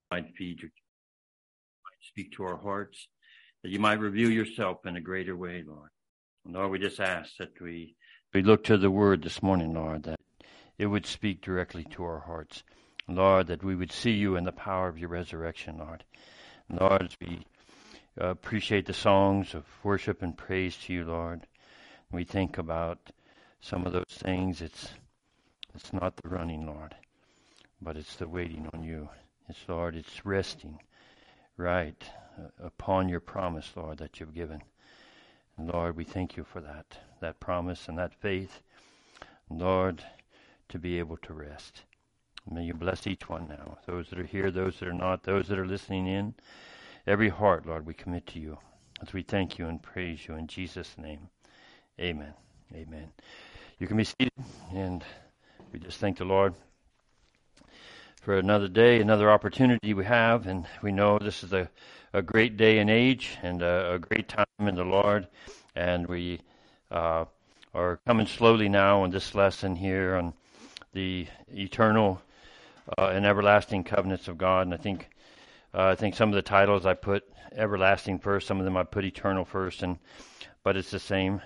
might feed your, might speak to our hearts, that you might reveal yourself in a greater way, Lord. And Lord, we just ask that we look to the word this morning, Lord, that it would speak directly to our hearts. Lord, that we would see you in the power of your resurrection, Lord. And Lord, as we appreciate the songs of worship and praise to you, Lord, we think about some of those things. It's not the running, Lord, but it's the waiting on you. It's, Lord, it's resting right upon your promise, Lord, that you've given. And Lord, we thank you for that promise and that faith, Lord, to be able to rest. May you bless each one now, those that are here, those that are not, those that are listening in. Every heart, Lord, we commit to you as we thank you and praise you in Jesus' name. Amen. Amen. You can be seated, and we just thank the Lord for another day, another opportunity we have, and we know this is a great day and age and a great time in the Lord, and we are coming slowly now on this lesson here on the eternal and everlasting covenants of God. And I think some of the titles I put everlasting first, some of them I put eternal first, but it's the same.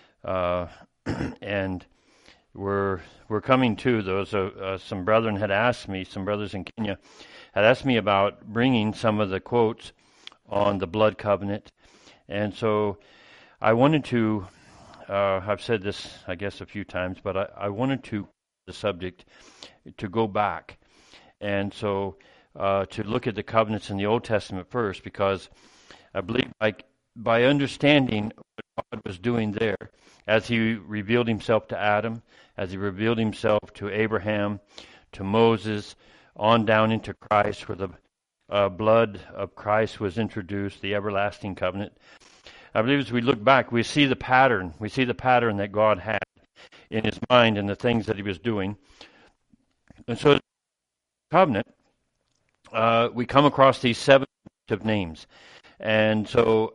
And we're coming to those. Some brethren had asked me, some brothers in Kenya had asked me about bringing some of the quotes on the blood covenant. And so I wanted to, I've said this, I guess, a few times, but I wanted to, the subject, to go back. And so to look at the covenants in the Old Testament first, because I believe by understanding what God was doing there, as he revealed himself to Adam, as he revealed himself to Abraham, to Moses, on down into Christ, where the blood of Christ was introduced, the everlasting covenant. I believe as we look back, we see the pattern. We see the pattern that God had in his mind and the things that he was doing. And so, covenant, we come across these 7 names. And so,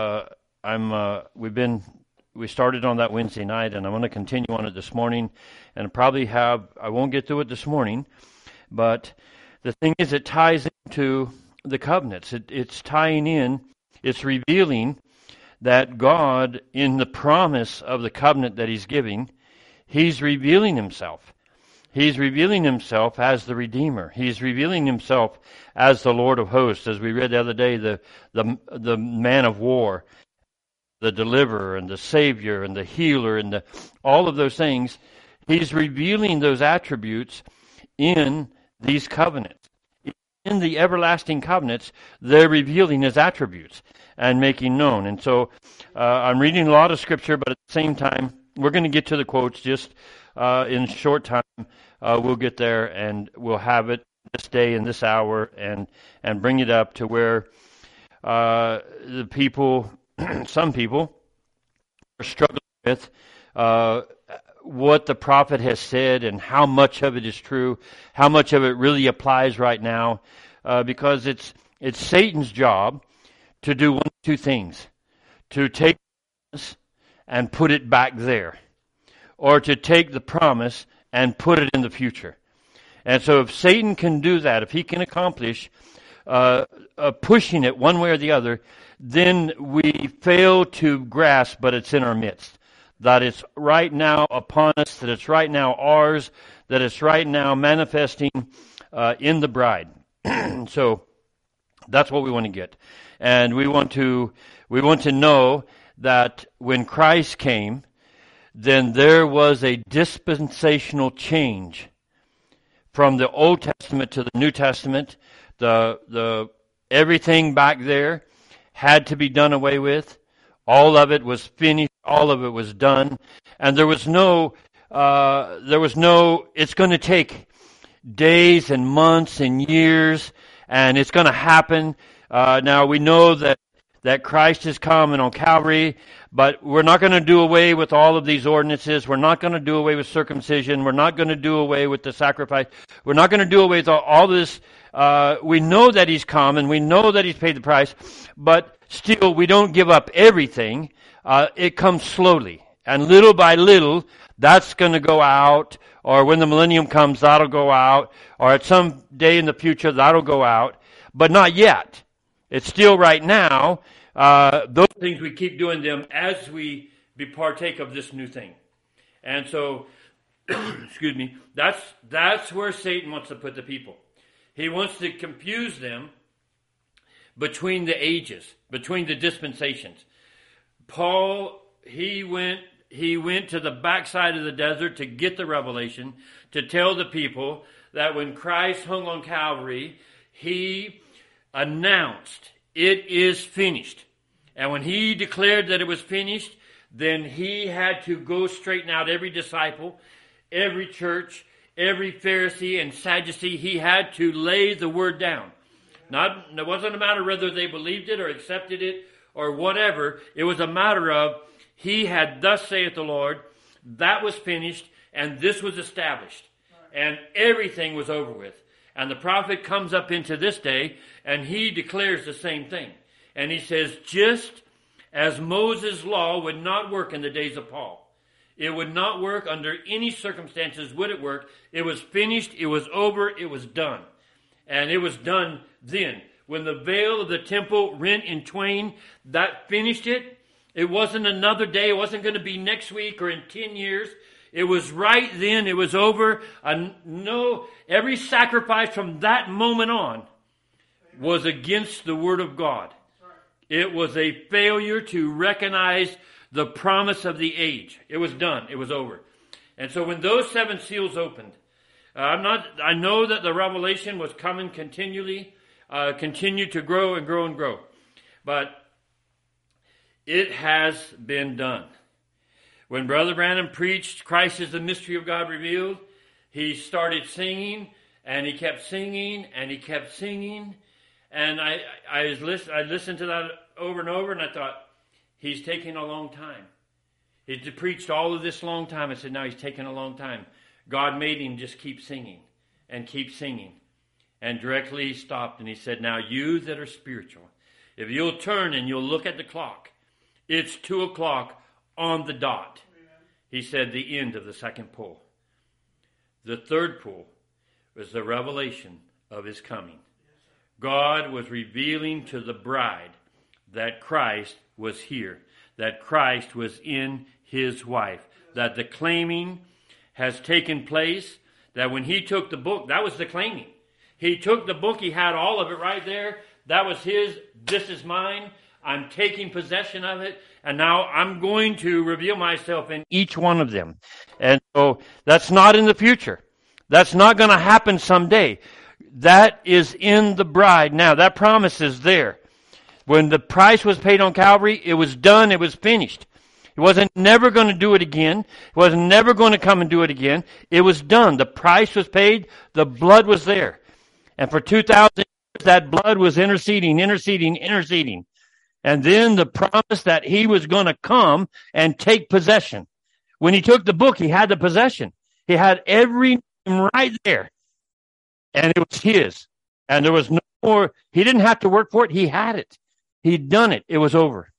we started on that Wednesday night, and I'm going to continue on it this morning, and I won't get through it this morning, but the thing is, it ties into the covenants. It's tying in, it's revealing that God, in the promise of the covenant that he's giving, he's revealing himself. He's revealing himself as the Redeemer. He's revealing himself as the Lord of hosts, as we read the other day, the man of war, the deliverer and the savior and the healer and all of those things. He's revealing those attributes in these covenants. In the everlasting covenants, they're revealing his attributes and making known. And so I'm reading a lot of scripture, but at the same time, we're going to get to the quotes just in a short time. We'll get there and we'll have it this day and this hour and bring it up to where the people, some people, are struggling with what the prophet has said and how much of it is true, how much of it really applies right now, because it's Satan's job to do one of two things: to take this and put it back there, or to take the promise and put it in the future. And so if Satan can do that, if he can accomplish pushing it one way or the other, then we fail to grasp, but it's in our midst. That it's right now upon us, that it's right now ours, that it's right now manifesting in the bride. So that's what we want to get. And we want to know that when Christ came, then there was a dispensational change from the Old Testament to the New Testament. The everything back there had to be done away with. All of it was finished. All of it was done. And there was no, it's going to take days and months and years, and it's going to happen. Now we know that Christ is coming on Calvary, but we're not going to do away with all of these ordinances. We're not going to do away with circumcision. We're not going to do away with the sacrifice. We're not going to do away with all this. We know that he's come, and we know that he's paid the price, but still we don't give up everything. It comes slowly, and little by little, that's going to go out, or when the millennium comes, that'll go out, or at some day in the future, that'll go out. but not yet. It's still right now. Those things, we keep doing them as we partake of this new thing. And so, excuse me, that's where Satan wants to put the people. He wants to confuse them between the ages, between the dispensations. Paul, he went to the backside of the desert to get the revelation, to tell the people that when Christ hung on Calvary, he announced, "It is finished." And when he declared that it was finished, then he had to go straighten out every disciple, every church, every Pharisee and Sadducee. He had to lay the word down. It wasn't a matter whether they believed it or accepted it or whatever. It was a matter of, he had, "Thus saith the Lord," that was finished, and this was established. And everything was over with. And the prophet comes up into this day, and he declares the same thing. And he says, just as Moses' law would not work in the days of Paul, it would not work under any circumstances would it work. It was finished, it was over, it was done. And it was done then. When the veil of the temple rent in twain, that finished it. It wasn't another day. It wasn't going to be next week or in 10 years. It was right then. It was over. Every sacrifice from that moment on was against the Word of God. It was a failure to recognize the promise of the age. It was done. It was over. And so when those 7 seals opened, I know that the revelation was coming continually, continued to grow and grow and grow. But it has been done. When Brother Branham preached, "Christ is the mystery of God revealed," he started singing, and he kept singing, and he kept singing. And I listened to that over and over, and I thought, he's taking a long time. He preached all of this long time. I said, now he's taking a long time. God made him just keep singing and keep singing. And directly he stopped, and he said, now you that are spiritual, if you'll turn and you'll look at the clock, it's 2 o'clock on the dot. He said the end of the second pull. The third pull was the revelation of his coming. God was revealing to the bride that Christ was here, that Christ was in his wife, that the claiming has taken place, that when he took the book, that was the claiming. He took the book, he had all of it right there. That was his, this is mine. I'm taking possession of it, and now I'm going to reveal myself in each one of them. And so that's not in the future. That's not going to happen someday. That is in the bride now. That promise is there. When the price was paid on Calvary, it was done, it was finished. He wasn't never going to do it again. He wasn't never going to come and do it again. It was done. The price was paid. The blood was there. And for 2,000 years, that blood was interceding. And then the promise that he was going to come and take possession. When he took the book, he had the possession. He had every name right there. And it was his. And there was no more. He didn't have to work for it. He had it. He'd done it. It was over.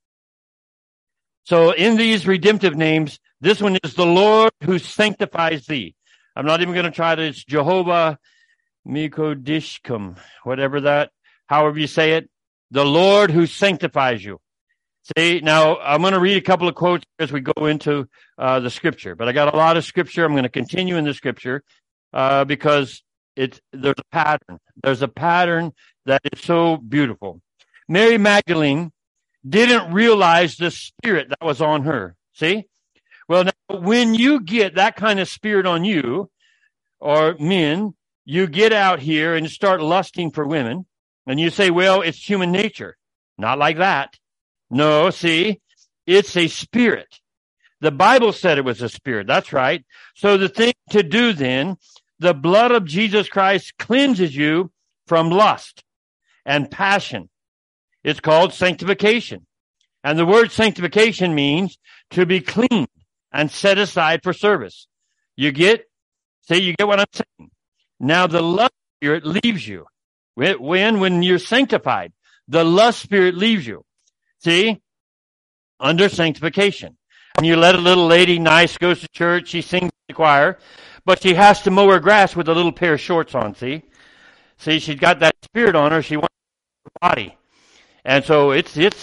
So in these redemptive names, this one is the Lord who sanctifies thee. I'm not even going to try to, it's Jehovah Mikodishkum, however you say it. The Lord who sanctifies you. See, now I'm going to read a couple of quotes as we go into the scripture. But I got a lot of scripture. I'm going to continue in the scripture because there's a pattern. There's a pattern that is so beautiful. Mary Magdalene didn't realize the spirit that was on her. See? Well, now, when you get that kind of spirit on you, or men, you get out here and start lusting for women, and you say, well, it's human nature. Not like that. No, see, it's a spirit. The Bible said it was a spirit. That's right. So the thing to do then, the blood of Jesus Christ cleanses you from lust and passion. It's called sanctification. And the word sanctification means to be cleaned and set aside for service. You get what I'm saying? Now the lust spirit leaves you. When you're sanctified, the lust spirit leaves you. See? Under sanctification. And you let a little lady, nice, goes to church, she sings in the choir, but she has to mow her grass with a little pair of shorts on, see? See, she's got that spirit on her, she wants body. And so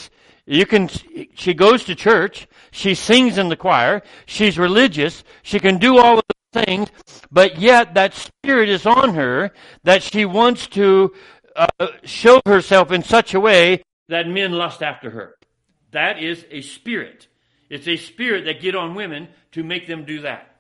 she goes to church, she sings in the choir, she's religious, she can do all of those things, but yet that spirit is on her that she wants to show herself in such a way that men lust after her. That is a spirit. It's a spirit that get on women to make them do that.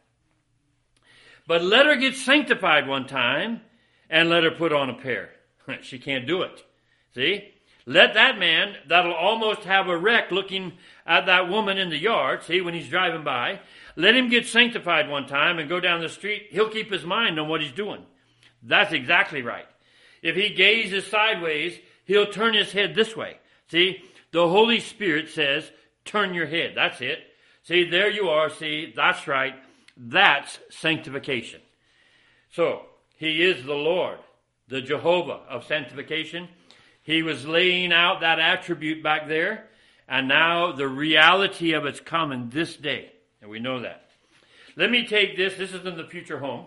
But let her get sanctified one time and let her put on a pair. She can't do it. See? Let that man that'll almost have a wreck looking at that woman in the yard, see, when he's driving by, let him get sanctified one time and go down the street. He'll keep his mind on what he's doing. That's exactly right. If he gazes sideways, he'll turn his head this way. See, the Holy Spirit says, turn your head. That's it. See, there you are. See, that's right. That's sanctification. So, he is the Lord, the Jehovah of sanctification. He was laying out that attribute back there, and now the reality of it's come in this day, and we know that. Let me take this. This is in the future home.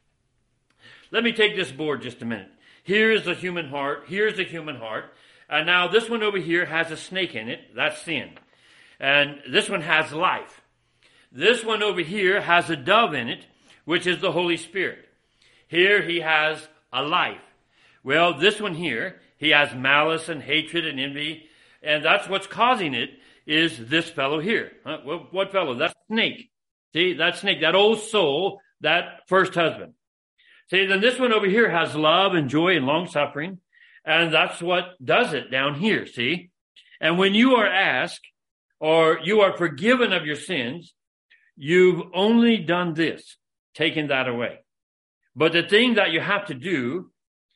Let me take this board just a minute. Here is the human heart. Here's the human heart. And now this one over here has a snake in it. That's sin. And this one has life. This one over here has a dove in it, which is the Holy Spirit. Here he has a life. Well, this one here, he has malice and hatred and envy, and that's what's causing it, is this fellow here. Well, what fellow? That snake. See, that snake, that old soul, that first husband. See, then this one over here has love and joy and long-suffering, and that's what does it down here, see? And when you are asked, or you are forgiven of your sins, you've only done this, taken that away. But the thing that you have to do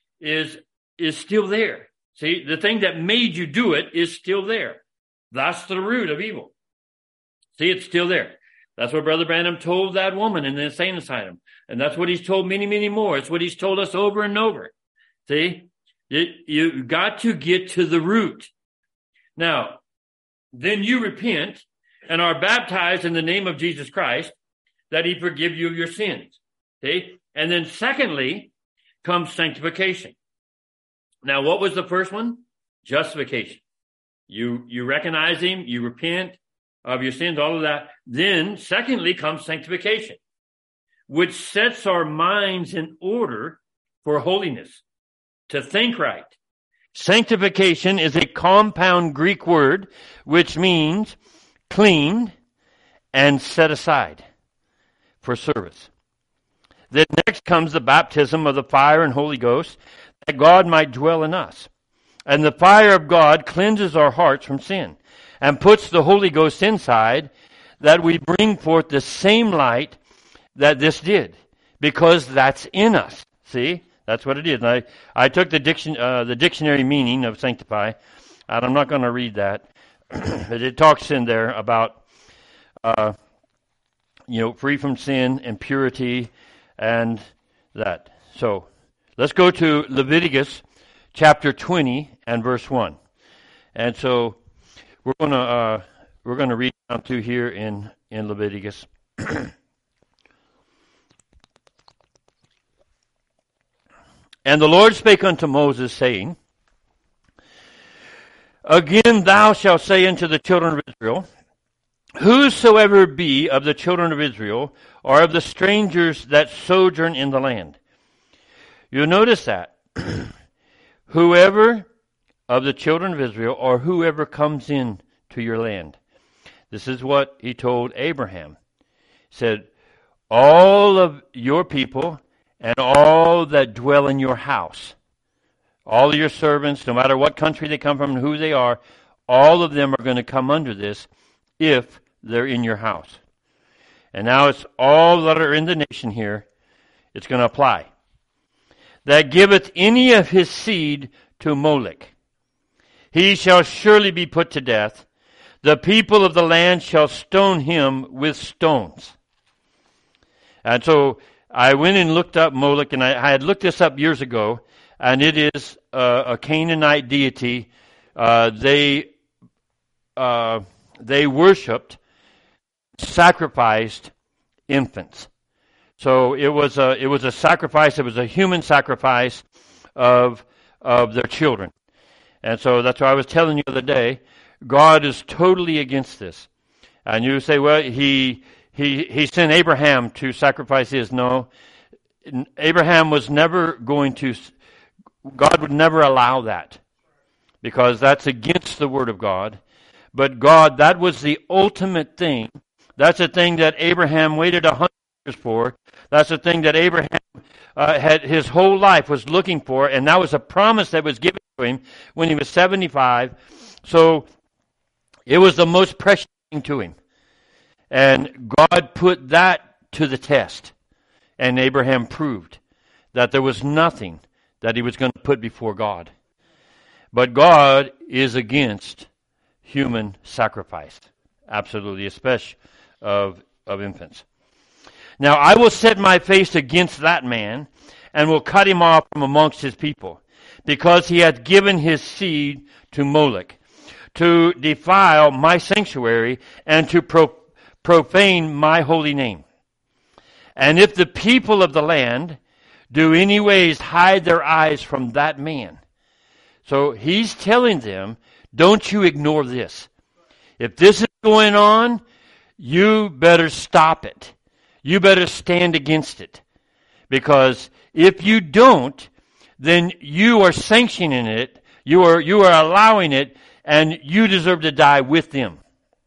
is still there. See, the thing that made you do it is still there. That's the root of evil. See, it's still there. That's what Brother Branham told that woman in the insane asylum. And that's what he's told many, many more. It's what he's told us over and over. See, you got to get to the root. Now, then you repent and are baptized in the name of Jesus Christ, that he forgive you of your sins. See? And then secondly comes sanctification. Now, what was the first one? Justification. You recognize him, you repent of your sins, all of that. Then, secondly, comes sanctification, which sets our minds in order for holiness, to think right. Sanctification is a compound Greek word which means cleaned and set aside for service. Then next comes the baptism of the fire and Holy Ghost, that God might dwell in us. And the fire of God cleanses our hearts from sin and puts the Holy Ghost inside, that we bring forth the same light that this did, because that's in us. See? That's what it is. And I took the dictionary meaning of sanctify, and I'm not going to read that. But it talks in there about, free from sin and purity and that. So let's go to Leviticus chapter 20 and verse 1. And so we're going to read down through here in Leviticus. And the Lord spake unto Moses, saying, Again thou shalt say unto the children of Israel, Whosoever be of the children of Israel, or of the strangers that sojourn in the land. You'll notice that. Whoever of the children of Israel, or whoever comes in to your land. This is what he told Abraham. He said, all of your people and all that dwell in your house, all of your servants, no matter what country they come from and who they are, all of them are going to come under this if they're in your house. And now it's all that are in the nation here. It's going to apply. That giveth any of his seed to Molech, he shall surely be put to death. The people of the land shall stone him with stones. And so I went and looked up Molech, and I had looked this up years ago, and it is a Canaanite deity. They worshipped, sacrificed infants. So it was a sacrifice. It was a human sacrifice of their children. And so that's why I was telling you the other day, God is totally against this. And you say, well, he sent Abraham to sacrifice his. No, Abraham was never going to, God would never allow that, because that's against the Word of God. But God, that was the ultimate thing. That's the thing that Abraham waited 100 years for. That's the thing that Abraham had his whole life was looking for, and that was a promise that was given to him when he was 75. So it was the most precious thing to him. And God put that to the test. And Abraham proved that there was nothing that he was going to put before God. But God is against human sacrifice. Absolutely, especially of infants. Now I will set my face against that man, and will cut him off from amongst his people, because he hath given his seed to Moloch, to defile my sanctuary, and to profane my holy name. And if the people of the land do any ways hide their eyes from that man. So he's telling them, don't you ignore this. If this is going on, you better stop it. You better stand against it. Because if you don't, then you are sanctioning it, you are allowing it, and you deserve to die with them.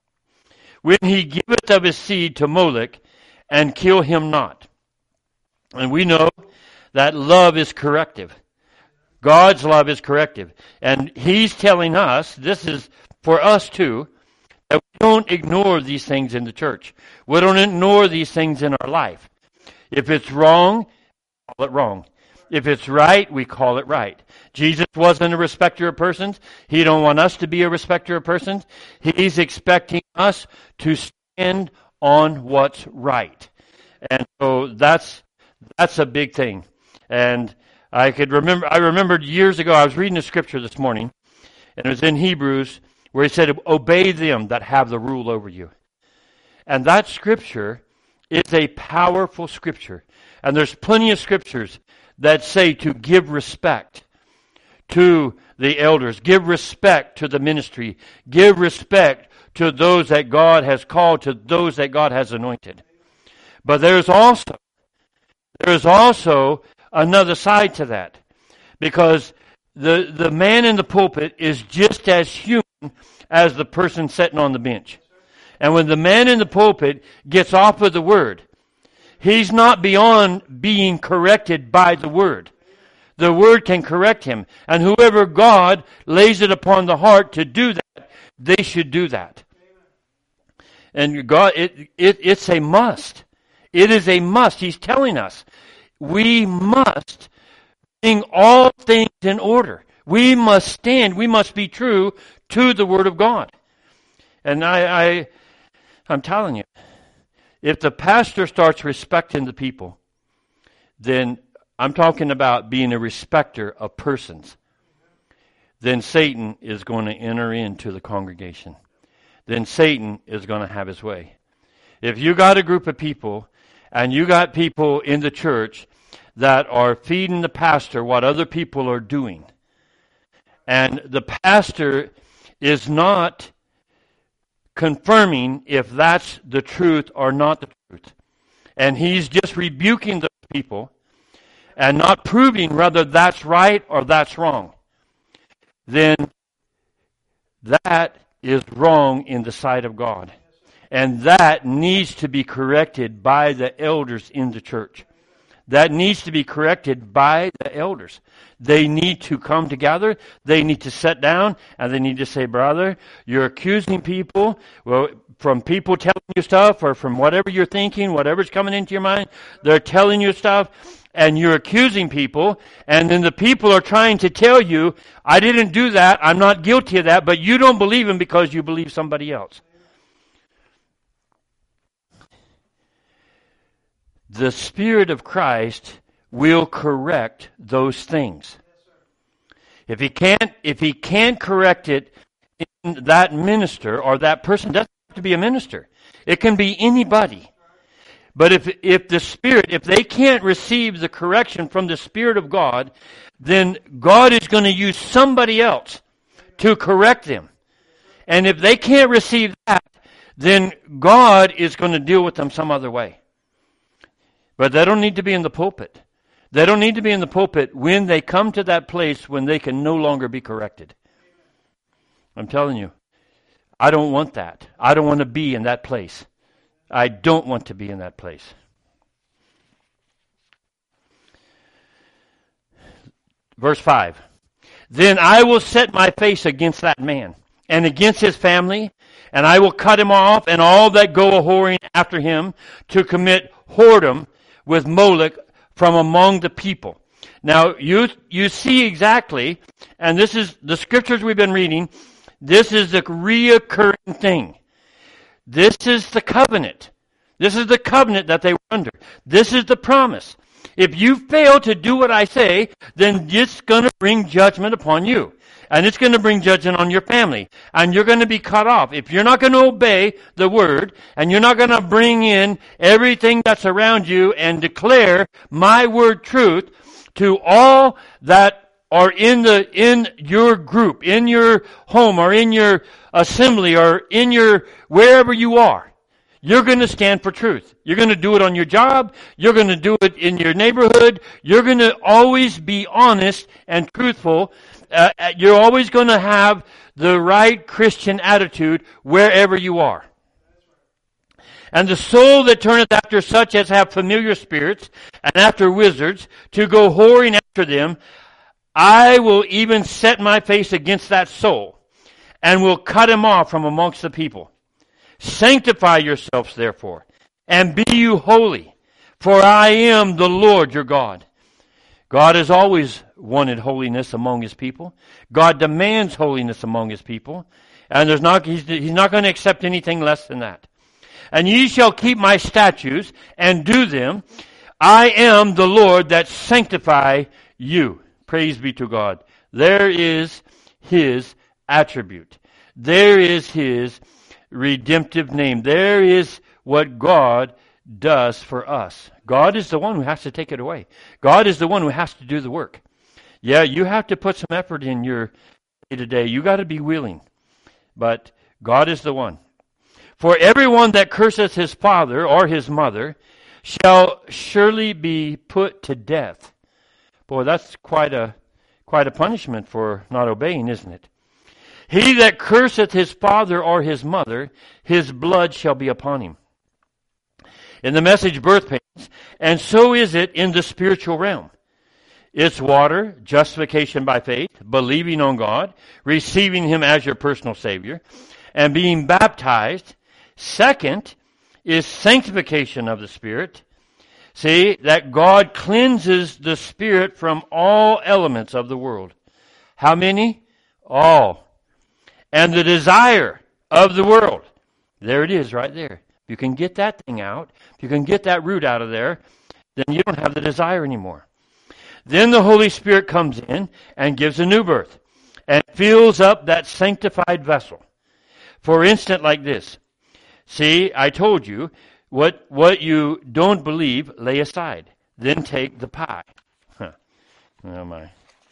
When he giveth of his seed to Moloch, and kill him not. And we know that love is corrective. God's love is corrective. And he's telling us, this is for us too, that we don't ignore these things in the church. We don't ignore these things in our life. If it's wrong, call it wrong. If it's right, we call it right. Jesus wasn't a respecter of persons. He don't want us to be a respecter of persons. He's expecting us to stand on what's right. And so that's a big thing. And I remembered years ago, I was reading the scripture this morning, and it was in Hebrews, where he said, obey them that have the rule over you. And that scripture is a powerful scripture. And there's plenty of scriptures that say to give respect to the elders, give respect to the ministry, give respect to those that God has called, to those that God has anointed. But there is also another side to that. Because the man in the pulpit is just as human as the person sitting on the bench. And when the man in the pulpit gets off of the word, he's not beyond being corrected by the word. The word can correct him. And whoever God lays it upon the heart to do that, they should do that. And God, it's a must. It is a must. He's telling us we must bring all things in order. We must stand. We must be true to the Word of God. And I'm telling you, if the pastor starts respecting the people, then I'm talking about being a respecter of persons. Then Satan is going to enter into the congregation. Then Satan is going to have his way. If you got a group of people, and you got people in the church that are feeding the pastor what other people are doing, and the pastor is not confirming if that's the truth or not the truth, and he's just rebuking the people and not proving whether that's right or that's wrong, then that is wrong in the sight of God. And that needs to be corrected by the elders in the church. That needs to be corrected by the elders. They need to come together. They need to sit down and they need to say, brother, you're accusing people, well, from people telling you stuff or from whatever you're thinking, whatever's coming into your mind, they're telling you stuff and you're accusing people, and then the people are trying to tell you, I didn't do that, I'm not guilty of that, but you don't believe them because you believe somebody else. The Spirit of Christ will correct those things. If he can't correct it in that minister or that person, it doesn't have to be a minister. It can be anybody. But if the Spirit, if they can't receive the correction from the Spirit of God, then God is going to use somebody else to correct them. And if they can't receive that, then God is going to deal with them some other way. But they don't need to be in the pulpit. They don't need to be in the pulpit when they come to that place when they can no longer be corrected. I'm telling you, I don't want that. I don't want to be in that place. I don't want to be in that place. Verse 5. Then I will set my face against that man and against his family, and I will cut him off and all that go a-whoring after him to commit whoredom with Molech from among the people. Now, you see exactly, and this is the scriptures we've been reading, this is the reoccurring thing. This is the covenant. This is the covenant that they were under. This is the promise. If you fail to do what I say, then it's going to bring judgment upon you. And it's going to bring judgment on your family. And you're going to be cut off. If you're not going to obey the word, and you're not going to bring in everything that's around you and declare my word truth to all that are in your group, in your home, or in your assembly, or in your wherever you are, you're going to stand for truth. You're going to do it on your job. You're going to do it in your neighborhood. You're going to always be honest and truthful. You're always going to have the right Christian attitude wherever you are. And the soul that turneth after such as have familiar spirits, and after wizards, to go whoring after them, I will even set my face against that soul, and will cut him off from amongst the people. Sanctify yourselves, therefore, and be you holy, for I am the Lord your God. God has always wanted holiness among his people. God demands holiness among his people, and he's not going to accept anything less than that. And ye shall keep my statutes and do them. I am the Lord that sanctify you. Praise be to God. There is his attribute. There is his redemptive name. There is what God does for us. God is the one who has to take it away. God is the one who has to do the work. Yeah, you have to put some effort in your day-to-day. You got to be willing. But God is the one. For everyone that curseth his father or his mother shall surely be put to death. Boy, that's quite a punishment for not obeying, isn't it? He that curseth his father or his mother, his blood shall be upon him. In the Message birth pains, and so is it in the spiritual realm. It's water, justification by faith, believing on God, receiving him as your personal Savior, and being baptized. Second is sanctification of the Spirit. See, that God cleanses the Spirit from all elements of the world. How many? All. And the desire of the world. There it is right there. If you can get that thing out, if you can get that root out of there, then you don't have the desire anymore. Then the Holy Spirit comes in and gives a new birth and fills up that sanctified vessel. For instance, like this. See, I told you, what you don't believe, lay aside. Then take the pie. Huh. Oh my.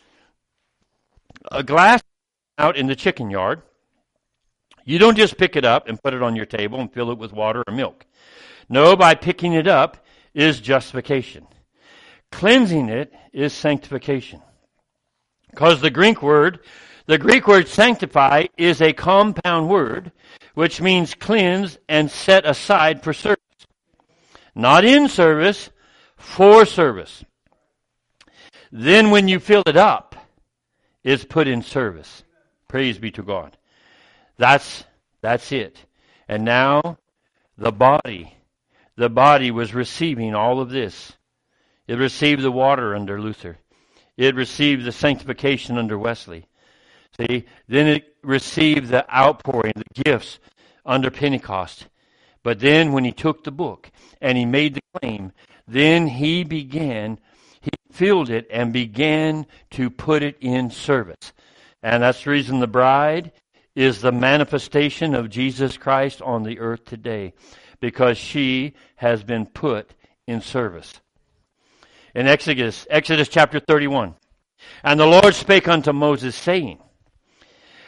A glass out in the chicken yard. You don't just pick it up and put it on your table and fill it with water or milk. No, by picking it up is justification. Cleansing it is sanctification. Because the Greek word sanctify is a compound word, which means cleanse and set aside for service. Not in service, for service. Then when you fill it up, it's put in service. Praise be to God. That's it. And now the body was receiving all of this. It received the water under Luther. It received the sanctification under Wesley. See, then it received the outpouring, the gifts under Pentecost. But then when he took the book and he made the claim, then he filled it and began to put it in service. And that's the reason the bride is the manifestation of Jesus Christ on the earth today, because she has been put in service. In Exodus chapter 31, and the Lord spake unto Moses, saying,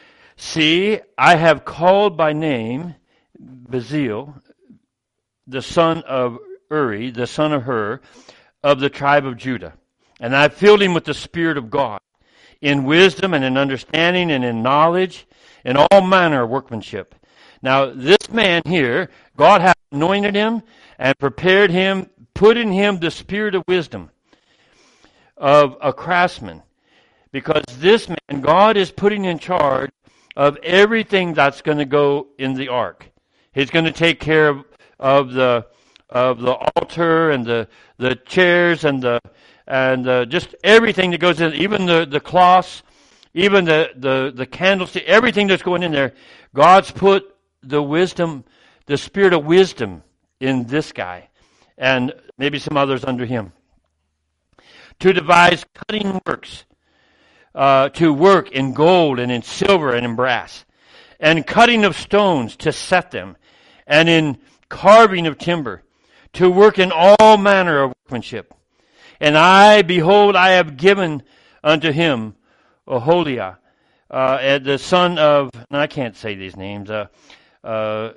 See, I have called by name Bezalel, the son of Uri, the son of Hur, of the tribe of Judah. And I filled him with the Spirit of God, in wisdom and in understanding and in knowledge, in all manner of workmanship. Now, this man here, God hath anointed him and prepared him, put in him the spirit of wisdom of a craftsman. Because this man, God is putting in charge of everything that's going to go in the ark. He's going to take care of the altar and the chairs and just everything that goes in, even the cloths, even the candlestick, everything that's going in there. God's put the spirit of wisdom in this guy, and maybe some others under him, to devise cutting works, to work in gold and in silver and in brass, and cutting of stones to set them, and in carving of timber, to work in all manner of workmanship. And behold, I have given unto him Oholiab, the son of, I can't say these names, Ahishamach,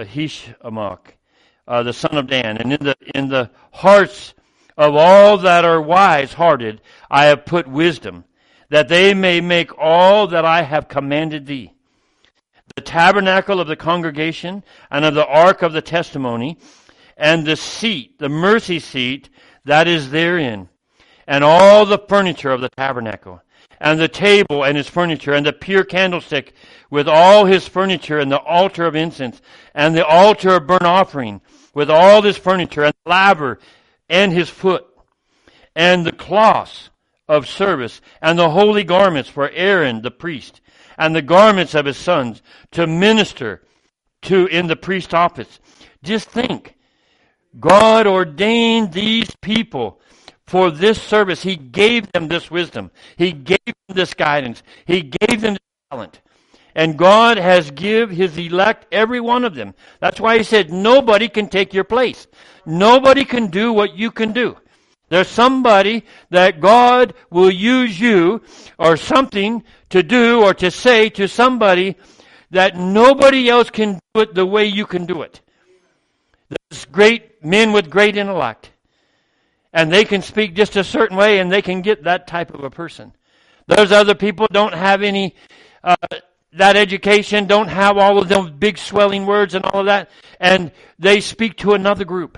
the son of Dan. And in the hearts of all that are wise-hearted, I have put wisdom, that they may make all that I have commanded thee. The tabernacle of the congregation, and of the ark of the testimony, and the seat, the mercy seat that is therein, and all the furniture of the tabernacle, and the table and his furniture, and the pure candlestick with all his furniture, and the altar of incense, and the altar of burnt offering with all his furniture, and the laver and his foot, and the cloths of service, and the holy garments for Aaron the priest, and the garments of his sons to minister to in the priest office. Just think, God ordained these people for this service. He gave them this wisdom. He gave them this guidance. He gave them this talent. And God has give his elect, every one of them. That's why he said, nobody can take your place. Nobody can do what you can do. There's somebody that God will use you or something to do or to say to somebody that nobody else can do it the way you can do it. There's great men with great intellect. And they can speak just a certain way and they can get that type of a person. Those other people don't have any, that education, don't have all of those big swelling words and all of that. And they speak to another group.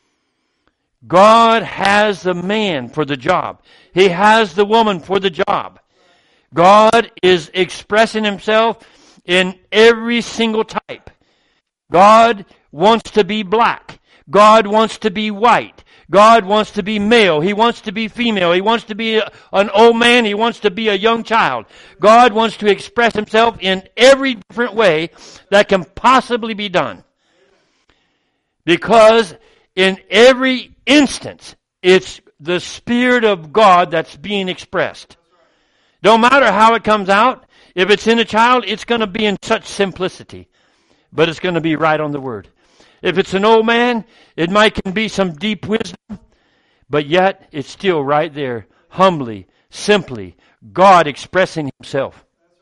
God has the man for the job. He has the woman for the job. God is expressing himself in every single type. God wants to be black. God wants to be white. God wants to be male. He wants to be female. He wants to be an old man. He wants to be a young child. God wants to express himself in every different way that can possibly be done. Because in every instance, it's the Spirit of God that's being expressed. Don't matter how it comes out. If it's in a child, it's going to be in such simplicity. But it's going to be right on the Word. If it's an old man, it can be some deep wisdom. But yet, it's still right there. Humbly, simply, God expressing himself.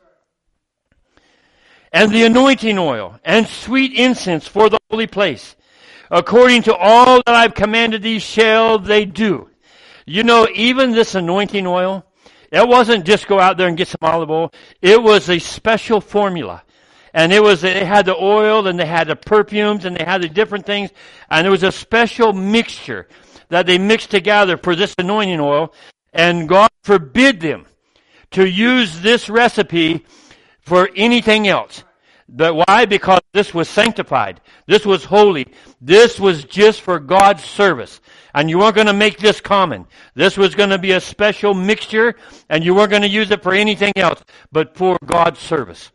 And the anointing oil and sweet incense for the holy place. According to all that I've commanded thee shall they do. You know, even this anointing oil, it wasn't just go out there and get some olive oil. It was a special formula. And they had the oil and they had the perfumes and they had the different things. And it was a special mixture that they mixed together for this anointing oil. And God forbid them to use this recipe for anything else. But why? Because this was sanctified. This was holy. This was just for God's service. And you weren't going to make this common. This was going to be a special mixture, and you weren't going to use it for anything else but for God's service.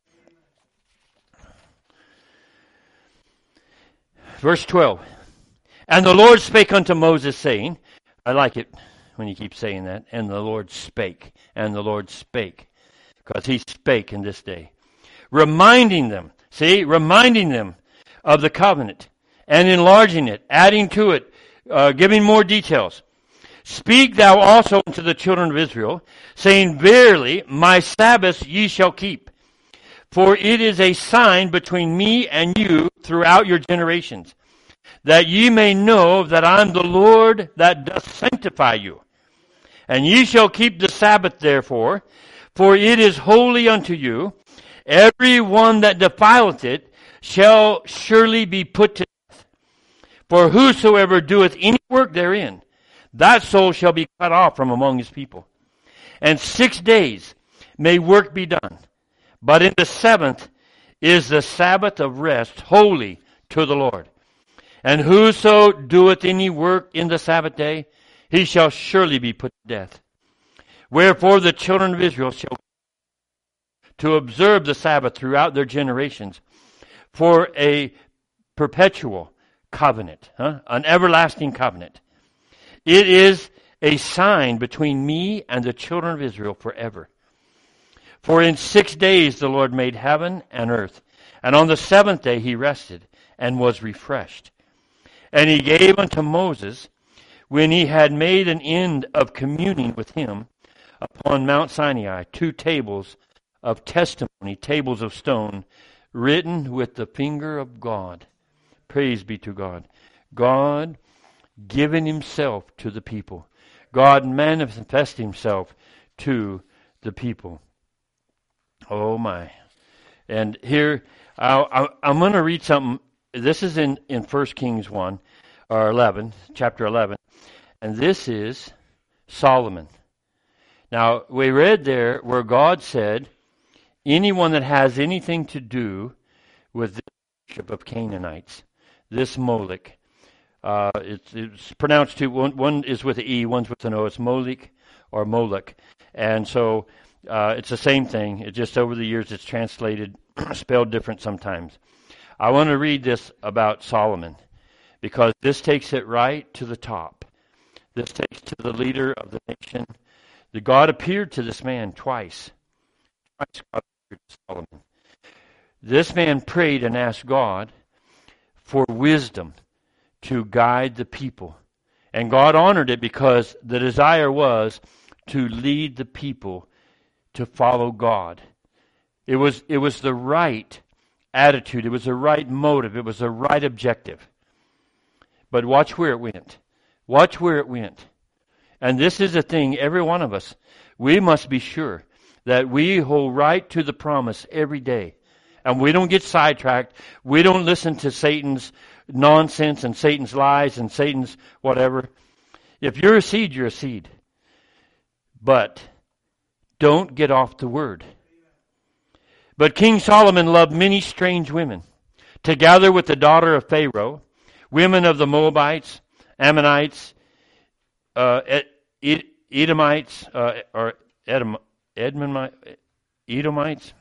Verse 12. And the Lord spake unto Moses, saying, I like it when you keep saying that, and the Lord spake, and the Lord spake, because he spake in this day. Reminding them of the covenant and enlarging it, adding to it, giving more details. Speak thou also unto the children of Israel, saying, Verily, my Sabbaths ye shall keep. For it is a sign between me and you throughout your generations, that ye may know that I am the Lord that doth sanctify you. And ye shall keep the Sabbath therefore, for it is holy unto you. Every one that defileth it shall surely be put to death. For whosoever doeth any work therein, that soul shall be cut off from among his people. And 6 days may work be done, but in the seventh is the Sabbath of rest, holy to the Lord. And whoso doeth any work in the Sabbath day, he shall surely be put to death. Wherefore the children of Israel shall to observe the Sabbath throughout their generations for a perpetual covenant, an everlasting covenant. It is a sign between me and the children of Israel forever. For in 6 days the Lord made heaven and earth, and on the seventh day he rested and was refreshed. And he gave unto Moses, when he had made an end of communing with him upon Mount Sinai, 2 tables of testimony, tables of stone, written with the finger of God. Praise be to God. God giving himself to the people. God manifesting himself to the people. Oh my. And here, I'm going to read something. This is in 1 Kings 1, or 11, chapter 11. And this is Solomon. Now, we read there where God said, anyone that has anything to do with the worship of Canaanites, this Molech, it's pronounced two. One is with an E, one's with an O. It's Molech or Moloch, and so it's the same thing. It just over the years it's translated, spelled different sometimes. I want to read this about Solomon because this takes it right to the top. This takes to the leader of the nation. The God appeared to this man twice. Twice God appeared to Solomon. This man prayed and asked God for wisdom to guide the people. And God honored it because the desire was to lead the people to follow God. It was the right attitude. It was the right motive. It was the right objective. But watch where it went. Watch where it went. And this is the thing, every one of us, we must be sure that we hold right to the promise every day. And we don't get sidetracked. We don't listen to Satan's nonsense and Satan's lies and Satan's whatever. If you're a seed, you're a seed. But don't get off the word. But King Solomon loved many strange women, together with the daughter of Pharaoh, women of the Moabites, Ammonites, Edomites, or Edomites,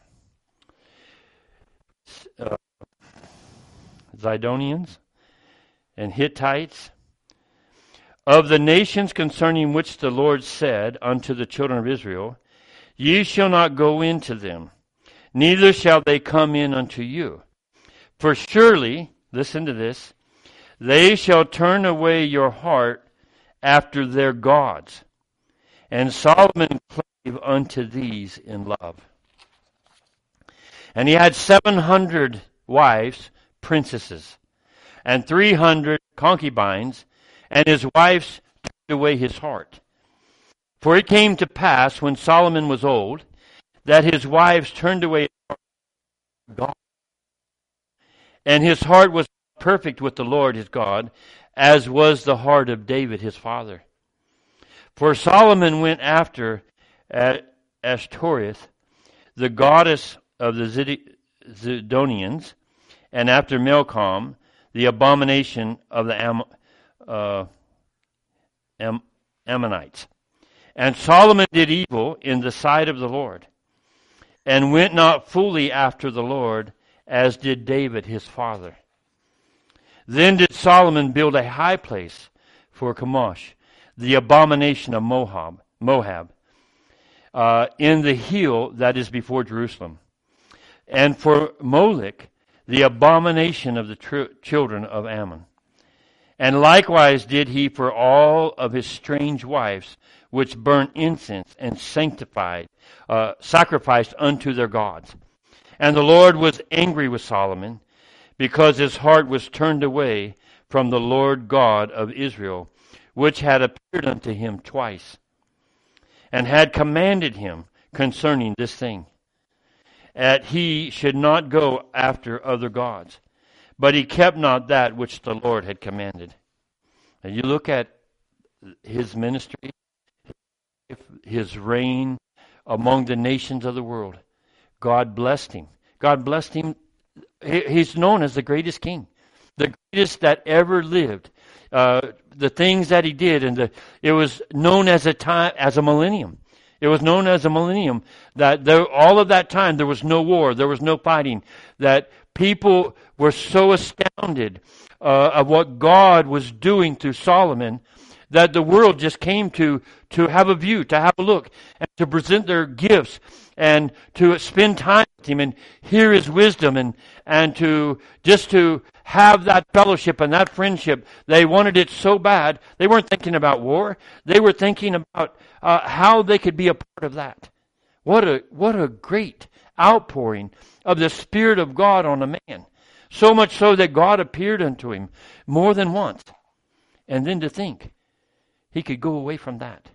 Zidonians, and Hittites, of the nations concerning which the Lord said unto the children of Israel, ye shall not go into them, neither shall they come in unto you. For surely, listen to this, they shall turn away your heart after their gods. And Solomon clave unto these in love. And he had 700 wives, princesses, and 300 concubines, and his wives turned away his heart. For it came to pass, when Solomon was old, that his wives turned away God. And his heart was perfect with the Lord his God, as was the heart of David his father. For Solomon went after Ashtoreth, the goddess of the Zidonians, and after Milcom, the abomination of the Ammonites. And Solomon did evil in the sight of the Lord, and went not fully after the Lord, as did David his father. Then did Solomon build a high place for Chemosh, the abomination of Moab, in the hill that is before Jerusalem. And for Molech, the abomination of the children of Ammon. And likewise did he for all of his strange wives, which burnt incense and sacrificed unto their gods. And the Lord was angry with Solomon, because his heart was turned away from the Lord God of Israel, which had appeared unto him twice, and had commanded him concerning this thing, that he should not go after other gods. But he kept not that which the Lord had commanded. And you look at his ministry, his reign among the nations of the world. God blessed him. God blessed him. He's known as the greatest king, the greatest that ever lived. The things that he did, and it was known as a millennium. It was known as a millennium, that all of that time there was no war, there was no fighting, that people were so astounded of what God was doing through Solomon, that the world just came to have a view, to have a look, and to present their gifts, and to spend time with him, and hear his wisdom, and to have that fellowship and that friendship. They wanted it so bad. They weren't thinking about war. They were thinking about how they could be a part of that. What a great outpouring of the Spirit of God on a man. So much so that God appeared unto him more than once. And then to think he could go away from that.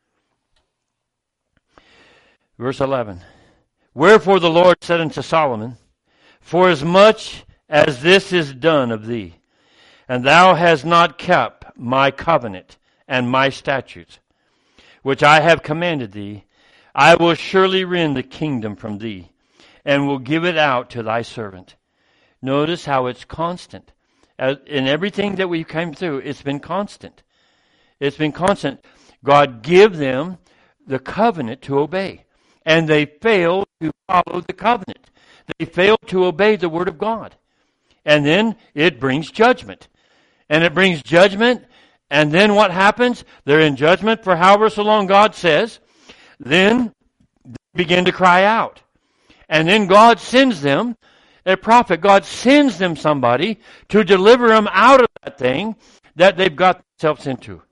Verse 11. Wherefore the Lord said unto Solomon, forasmuch as this is done of thee, and thou hast not kept my covenant and my statutes, which I have commanded thee, I will surely rend the kingdom from thee, and will give it out to thy servant. Notice how it's constant. In everything that we came through, it's been constant. It's been constant. God give them the covenant to obey, and they failed to follow the covenant. They failed to obey the word of God. And then it brings judgment. And it brings judgment. And then what happens? They're in judgment for however so long God says. Then they begin to cry out. And then God sends them a prophet. God sends them somebody to deliver them out of that thing that they've got themselves into.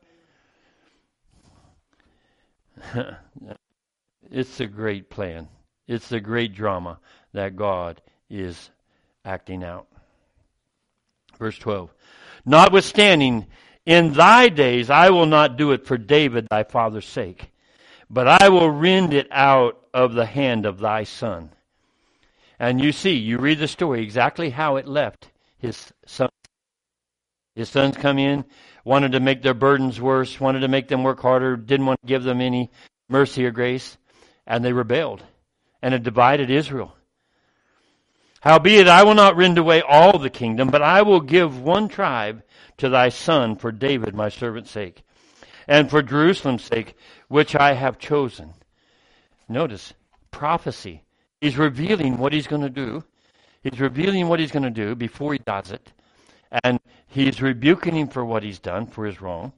It's a great plan. It's a great drama that God is acting out. Verse 12. Notwithstanding, in thy days I will not do it for David thy father's sake, but I will rend it out of the hand of thy son. And you read the story exactly how it left his son. His sons come in, wanted to make their burdens worse, wanted to make them work harder, didn't want to give them any mercy or grace, and they rebelled, and it divided Israel. Howbeit, I will not rend away all the kingdom, but I will give one tribe to thy son for David my servant's sake, and for Jerusalem's sake, which I have chosen. Notice, prophecy. He's revealing what he's going to do. He's revealing what he's going to do before he does it. And he's rebuking him for what he's done, for his wrong.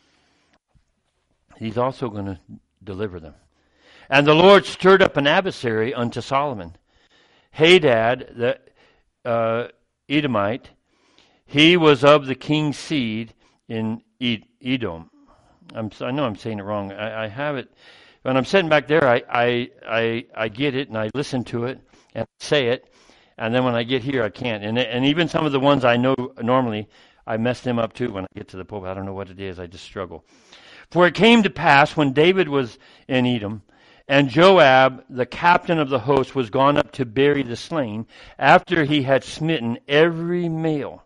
He's also going to deliver them. And the Lord stirred up an adversary unto Solomon. Hadad, the Edomite, he was of the king's seed in Edom. I know I'm saying it wrong. I have it. When I'm sitting back there, I get it, and I listen to it, and say it. And then when I get here, I can't. And even some of the ones I know normally, I mess them up too when I get to the pulpit. I don't know what it is. I just struggle. For it came to pass when David was in Edom, and Joab, the captain of the host, was gone up to bury the slain, after he had smitten every male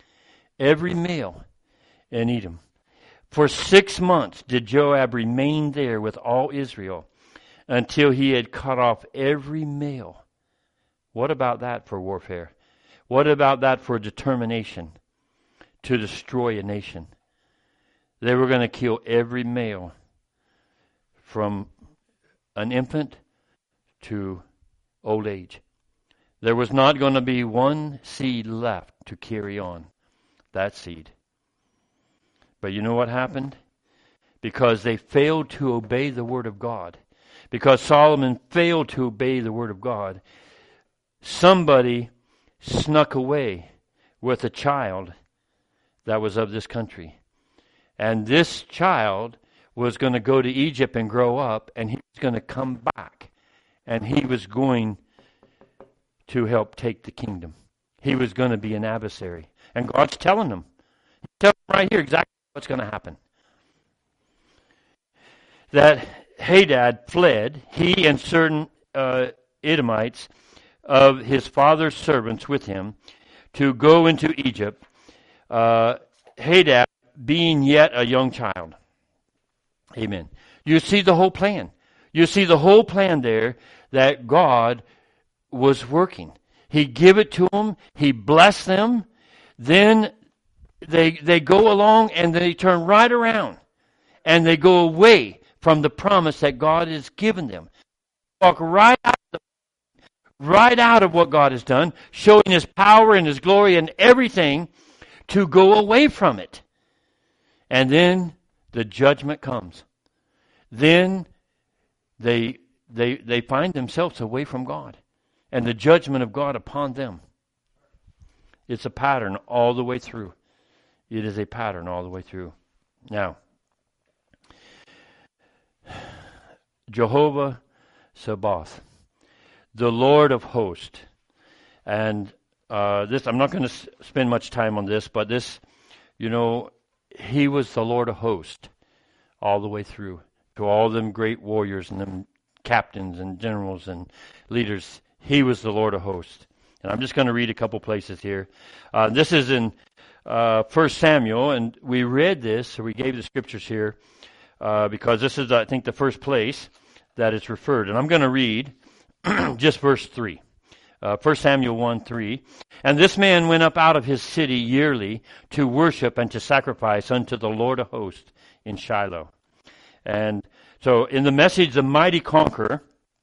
in Edom. For 6 months did Joab remain there with all Israel, until he had cut off every male. What about that for warfare? What about that for determination to destroy a nation? They were going to kill every male, from an infant to old age. There was not going to be one seed left to carry on that seed. But you know what happened? Because they failed to obey the word of God. Because Solomon failed to obey the word of God, somebody snuck away with a child that was of this country. And this child was going to go to Egypt and grow up, and he was going to come back. And he was going to help take the kingdom. He was going to be an adversary. And God's telling him. He's telling him right here exactly what's going to happen. That Hadad fled, he and certain Edomites of his father's servants with him, to go into Egypt, Hadad being yet a young child. Amen. You see the whole plan. You see the whole plan there that God was working. He gave it to them. He blessed them. Then they go along and they turn right around and they go away from the promise that God has given them. Walk right out of what God has done, showing His power and His glory and everything, to go away from it. And then the judgment comes. Then they find themselves away from God, and the judgment of God upon them. It's a pattern all the way through. It is a pattern all the way through. Now, Jehovah Sabaoth, the Lord of hosts. And this, I'm not going to spend much time on this, but this, He was the Lord of hosts all the way through. To all them great warriors and them captains and generals and leaders, He was the Lord of hosts. And I'm just going to read a couple places here. This is in 1 Samuel, and we read this, or we gave the scriptures here, because this is, I think, the first place that it's referred. And I'm going to read just verse 3. 1 Samuel 1:3. And this man went up out of his city yearly to worship and to sacrifice unto the Lord of hosts in Shiloh. And so in the Message, the Mighty Conqueror,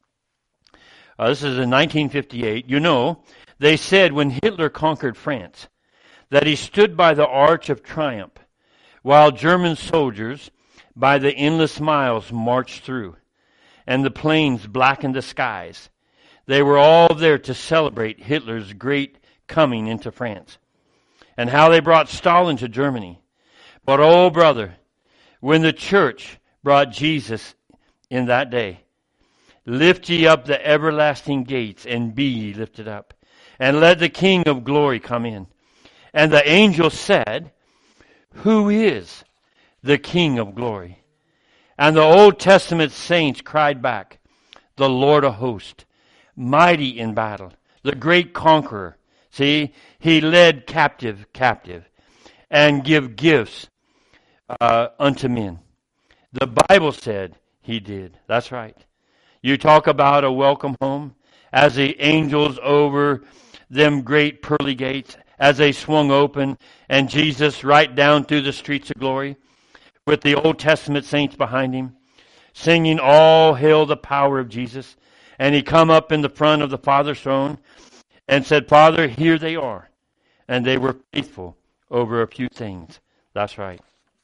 this is in 1958, they said when Hitler conquered France that he stood by the Arch of Triumph while German soldiers by the endless miles marched through, and the plains blackened the skies. They were all there to celebrate Hitler's great coming into France, and how they brought Stalin to Germany. But, oh brother, when the church brought Jesus in that day, lift ye up the everlasting gates, and be ye lifted up, and let the King of glory come in. And the angel said, Who is the King of glory? And the Old Testament saints cried back, The Lord of hosts, mighty in battle, the great conqueror. See, He led captive, and give gifts unto men. The Bible said He did. That's right. You talk about a welcome home, as the angels over them great pearly gates, as they swung open, and Jesus right down through the streets of glory, with the Old Testament saints behind Him, singing all hail the power of Jesus. And He come up in the front of the Father's throne and said, Father, here they are. And they were faithful over a few things. That's right.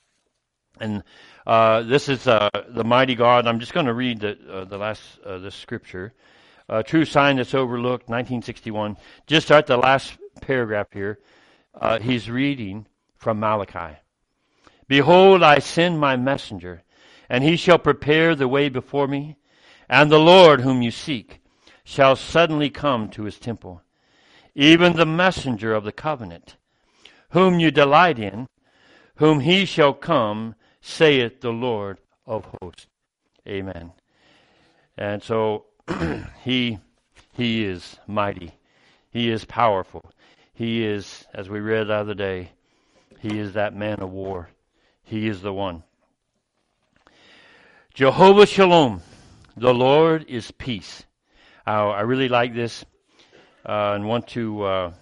And this is the mighty God. I'm just going to read the last the scripture. True sign that's overlooked, 1961. Just start the last paragraph here. He's reading from Malachi. Behold, I send my messenger, and he shall prepare the way before me. And the Lord whom you seek shall suddenly come to His temple, even the messenger of the covenant, whom you delight in, whom He shall come, saith the Lord of hosts. Amen. And so He is mighty. He is powerful. He is, as we read the other day, He is that man of war. He is the one. Jehovah Shalom. The Lord is peace. I really like this and want to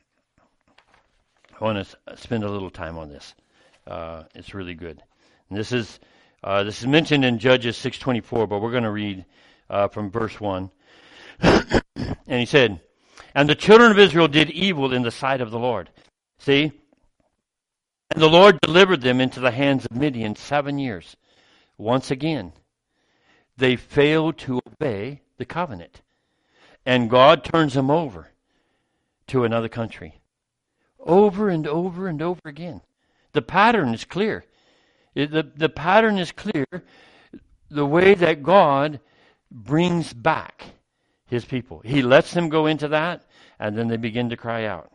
spend a little time on this. It's really good. And this is mentioned in Judges 6:24, but we're going to read from verse 1. And he said, And the children of Israel did evil in the sight of the Lord. See? And the Lord delivered them into the hands of Midian 7 years. Once again, they failed to obey the covenant. And God turns them over to another country. Over and over and over again. The pattern is clear. The pattern is clear. The way that God brings back His people. He lets them go into that, and then they begin to cry out.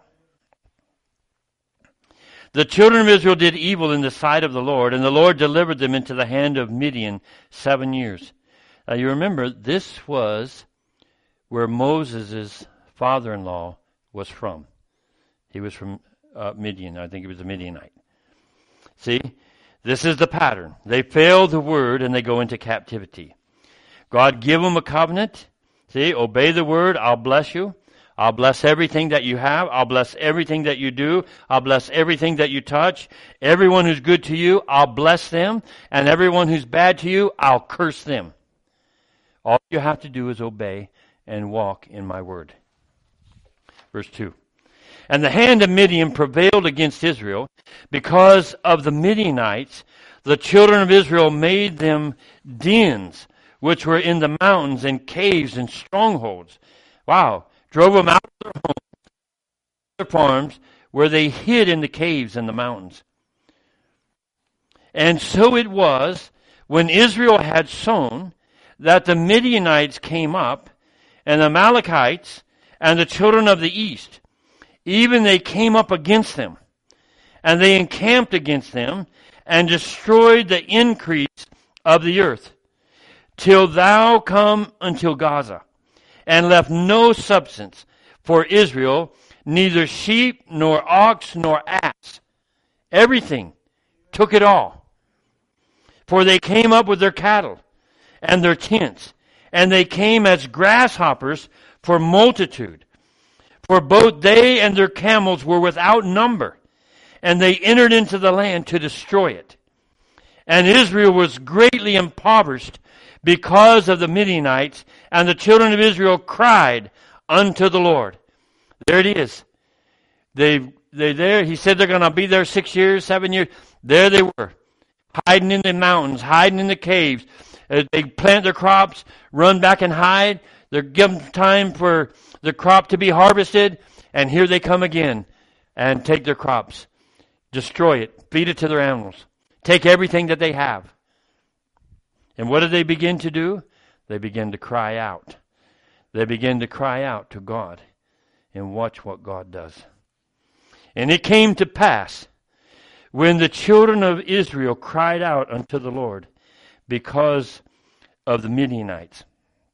The children of Israel did evil in the sight of the Lord, and the Lord delivered them into the hand of Midian 7 years. Now you remember, this was where Moses' father-in-law was from. He was from Midian. I think he was a Midianite. See, this is the pattern. They fail the word and they go into captivity. God give them a covenant. See, obey the word, I'll bless you. I'll bless everything that you have. I'll bless everything that you do. I'll bless everything that you touch. Everyone who's good to you, I'll bless them. And everyone who's bad to you, I'll curse them. All you have to do is obey and walk in my word. Verse 2. And the hand of Midian prevailed against Israel. Because of the Midianites, the children of Israel made them dens, which were in the mountains and caves and strongholds. Wow. Drove them out of their homes, their farms, where they hid in the caves and the mountains. And so it was, when Israel had sown, that the Midianites came up, and the Amalekites, and the children of the east. Even they came up against them, and they encamped against them, and destroyed the increase of the earth, till thou come until Gaza, and left no substance for Israel, neither sheep, nor ox, nor ass. Everything. Took it all. For they came up with their cattle, and their tents, and they came as grasshoppers for multitude. For both they and their camels were without number, and they entered into the land to destroy it. And Israel was greatly impoverished because of the Midianites, and the children of Israel cried unto the Lord. There it is. They're there. He said they're going to be there 6 years, 7 years. There they were, hiding in the mountains, hiding in the caves. They plant their crops, run back and hide. They're given time for the crop to be harvested, and here they come again and take their crops, destroy it, feed it to their animals, take everything that they have. And what do they begin to do? They begin to cry out. They begin to cry out to God, and watch what God does. And it came to pass, when the children of Israel cried out unto the Lord because of the Midianites,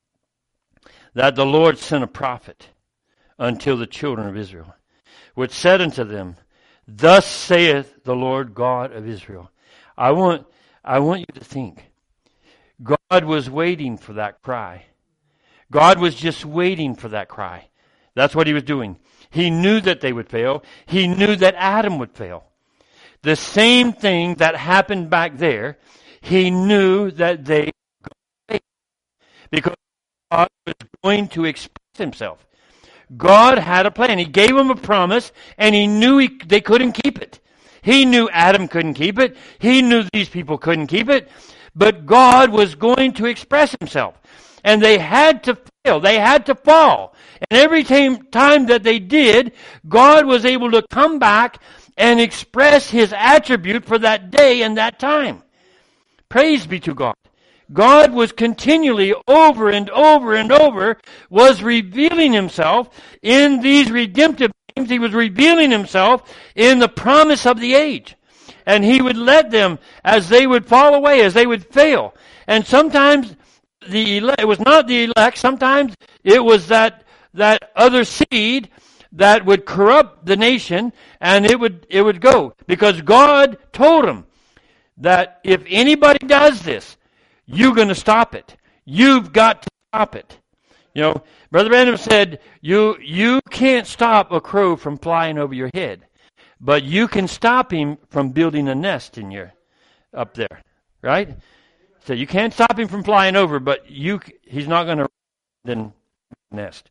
that the Lord sent a prophet unto the children of Israel, which said unto them, Thus saith the Lord God of Israel. I want you to think. God was waiting for that cry. God was just waiting for that cry. That's what he was doing. He knew that they would fail. He knew that Adam would fail. The same thing that happened back there, he knew that they would fail. Because God was going to express himself. God had a plan. He gave them a promise, and he knew they couldn't keep it. He knew Adam couldn't keep it. He knew these people couldn't keep it. But God was going to express himself. And they had to fail. They had to fall. And every time that they did, God was able to come back and express his attribute for that day and that time. Praise be to God. God was continually over and over and over was revealing himself in these redemptive names. He was revealing himself in the promise of the age. And he would let them, as they would fall away, as they would fail. And sometimes it was not the elect. Sometimes it was that other seed that would corrupt the nation, and it would go. Because God told them that if anybody does this, you're going to stop it. You've got to stop it. You know, Brother Branham said, you can't stop a crow from flying over your head, but you can stop him from building a nest up there, right? So you can't stop him from flying over, but he's not going to then nest.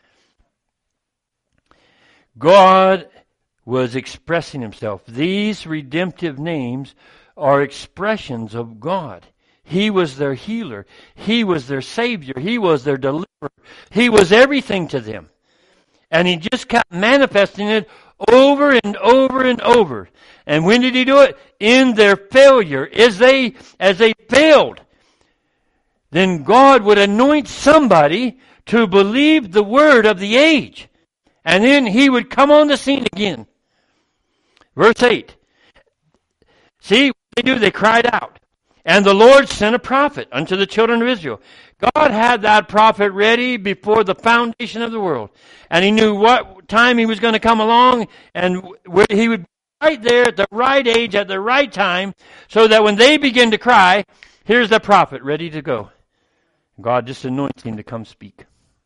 God was expressing himself. These redemptive names are expressions of God. He was their healer. He was their savior. He was their deliverer. He was everything to them. And he just kept manifesting it over and over and over. And when did he do it? In their failure. As they failed, then God would anoint somebody to believe the word of the age. And then he would come on the scene again. Verse 8. See what they do? They cried out. And the Lord sent a prophet unto the children of Israel. God had that prophet ready before the foundation of the world. And he knew what time he was going to come along, and where he would be right there at the right age, at the right time, so that when they begin to cry, here's the prophet ready to go. God just anoints him to come speak.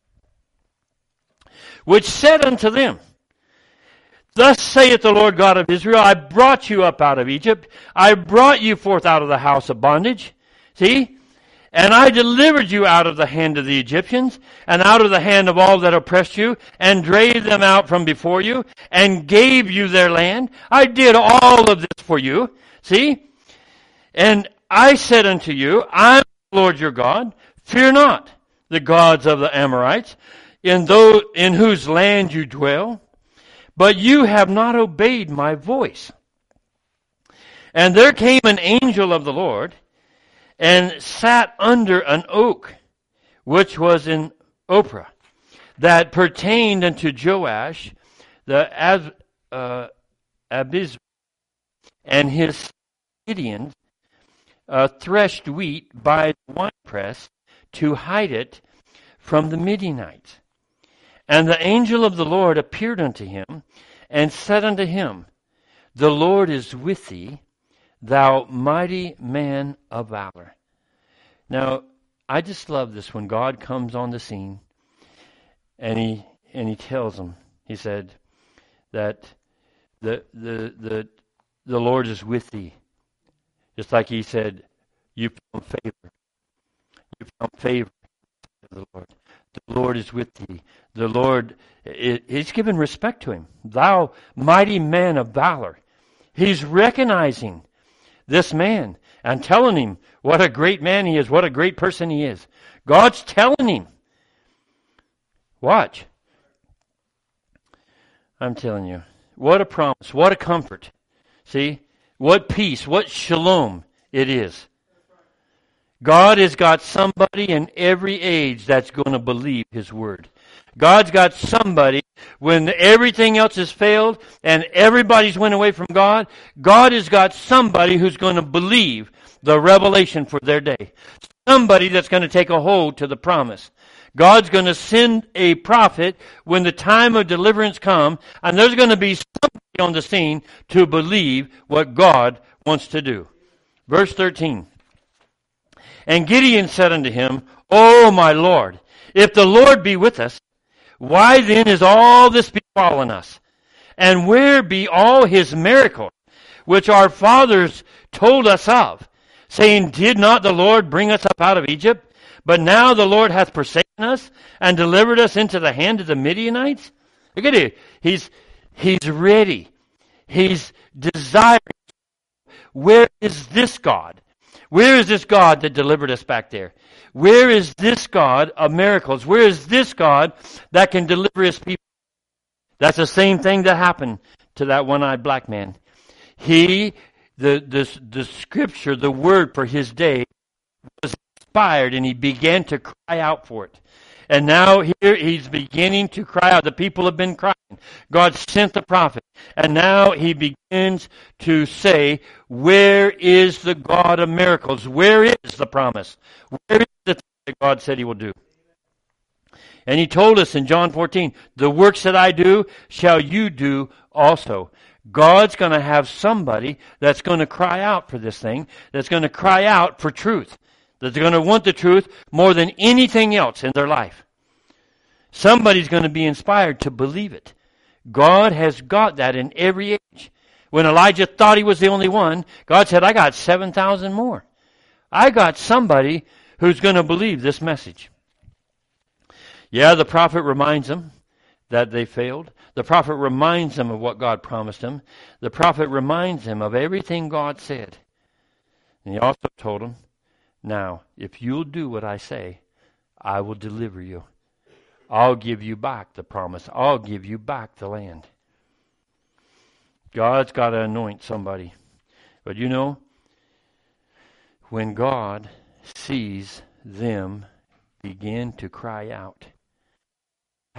Which said unto them, Thus saith the Lord God of Israel, I brought you up out of Egypt. I brought you forth out of the house of bondage. See? And I delivered you out of the hand of the Egyptians, and out of the hand of all that oppressed you, and drave them out from before you, and gave you their land. I did all of this for you. See? And I said unto you, I am the Lord your God. Fear not the gods of the Amorites, in whose land you dwell. But you have not obeyed my voice. And there came an angel of the Lord, and sat under an oak, which was in Ophrah, that pertained unto Joash the Abizri, and his Gideon threshed wheat by the winepress to hide it from the Midianites. And the angel of the Lord appeared unto him, and said unto him, The Lord is with thee, thou mighty man of valor. Now, I just love this when God comes on the scene, and he tells him, he said that the Lord is with thee. Just like he said, you found favor. You found favor of the Lord. The Lord is with thee. The Lord, he's given respect to him. Thou mighty man of valor. He's recognizing this man and telling him what a great man he is, what a great person he is. God's telling him. Watch. I'm telling you. What a promise. What a comfort. See? What peace. What shalom it is. God has got somebody in every age that's going to believe his word. God's got somebody when everything else has failed and everybody's went away from God. God has got somebody who's going to believe the revelation for their day. Somebody that's going to take a hold to the promise. God's going to send a prophet when the time of deliverance comes, and there's going to be somebody on the scene to believe what God wants to do. Verse 13. And Gideon said unto him, O my Lord, if the Lord be with us, why then is all this befallen us? And where be all his miracles, which our fathers told us of, saying, Did not the Lord bring us up out of Egypt? But now the Lord hath forsaken us, and delivered us into the hand of the Midianites? Look at it. He's ready. He's desiring. Where is this God? Where is this God that delivered us back there? Where is this God of miracles? Where is this God that can deliver his people? That's the same thing that happened to that one-eyed black man. The scripture, the word for his day was inspired, and he began to cry out for it. And now here he's beginning to cry out. The people have been crying. God sent the prophet. And now he begins to say, where is the God of miracles? Where is the promise? Where is the thing that God said he will do? And he told us in John 14, the works that I do shall you do also. God's going to have somebody that's going to cry out for this thing, that's going to cry out for truth. That they're going to want the truth more than anything else in their life. Somebody's going to be inspired to believe it. God has got that in every age. When Elijah thought he was the only one, God said, I got 7,000 more. I got somebody who's going to believe this message. Yeah, the prophet reminds them that they failed. The prophet reminds them of what God promised them. The prophet reminds them of everything God said. And he also told them, now, if you'll do what I say, I will deliver you. I'll give you back the promise. I'll give you back the land. God's got to anoint somebody. But you know, when God sees them begin to cry out,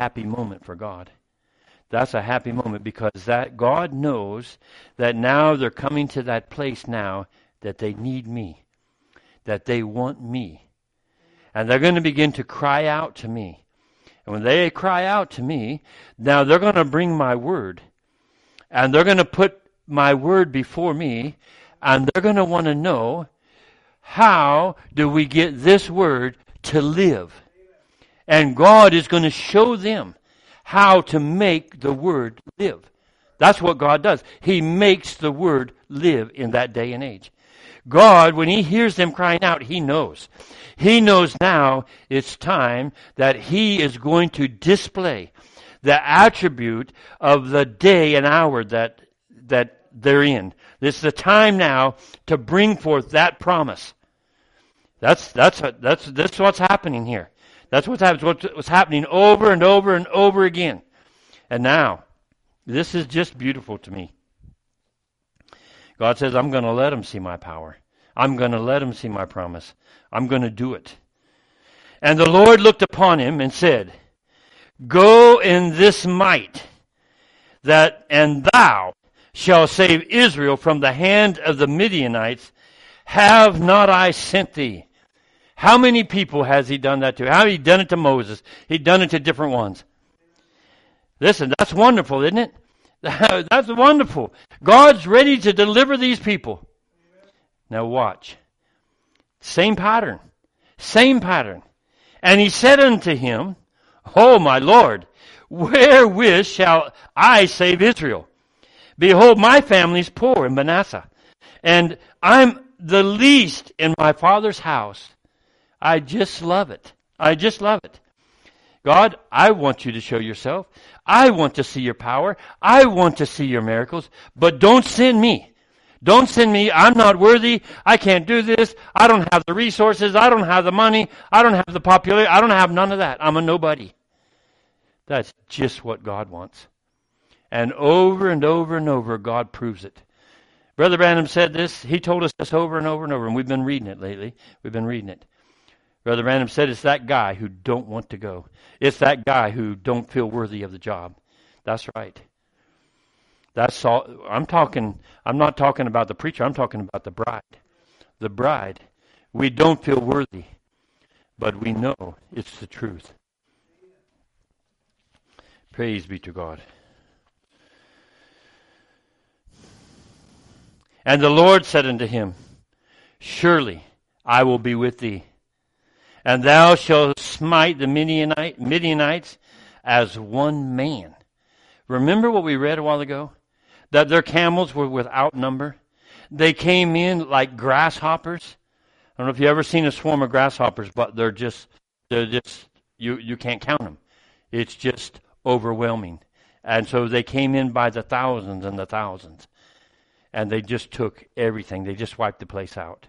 happy moment for God. That's a happy moment because that God knows that now they're coming to that place now that they need me, that they want me. And they're going to begin to cry out to me. And when they cry out to me, now they're going to bring my word. And they're going to put my word before me. And they're going to want to know, how do we get this word to live? And God is going to show them how to make the word live. That's what God does. He makes the word live in that day and age. God, when He hears them crying out, He knows. He knows now it's time that He is going to display the attribute of the day and hour that they're in. This is the time now to bring forth that promise. That's what's happening here. That's what's happening over and over and over again. And now, this is just beautiful to me. God says, I'm going to let them see my power. I'm going to let them see my promise. I'm going to do it. And the Lord looked upon him and said, go in this might, and thou shalt save Israel from the hand of the Midianites. Have not I sent thee? How many people has He done that to? How has He done it to Moses? He's done it to different ones. Listen, that's wonderful, isn't it? That's wonderful. God's ready to deliver these people. Now watch. Same pattern. Same pattern. And He said unto him, O my Lord, wherewith shall I save Israel? Behold, my family is poor in Manasseh, and I'm the least in my father's house. I just love it. I just love it. God, I want you to show yourself. I want to see your power. I want to see your miracles. But don't send me. Don't send me. I'm not worthy. I can't do this. I don't have the resources. I don't have the money. I don't have the popularity. I don't have none of that. I'm a nobody. That's just what God wants. And over and over and over, God proves it. Brother Branham said this. He told us this over and over and over, and we've been reading it lately. We've been reading it. Brother Branham said it's that guy who don't want to go. It's that guy who don't feel worthy of the job. That's right. That's all. I'm not talking about the preacher. I'm talking about the bride. The bride. We don't feel worthy, but we know it's the truth. Praise be to God. And the Lord said unto him, surely I will be with thee, and thou shalt smite the Midianites as one man. Remember what we read a while ago? That their camels were without number. They came in like grasshoppers. I don't know if you've ever seen a swarm of grasshoppers, but they're just you can't count them. It's just overwhelming. And so they came in by the thousands and the thousands. And they just took everything. They just wiped the place out.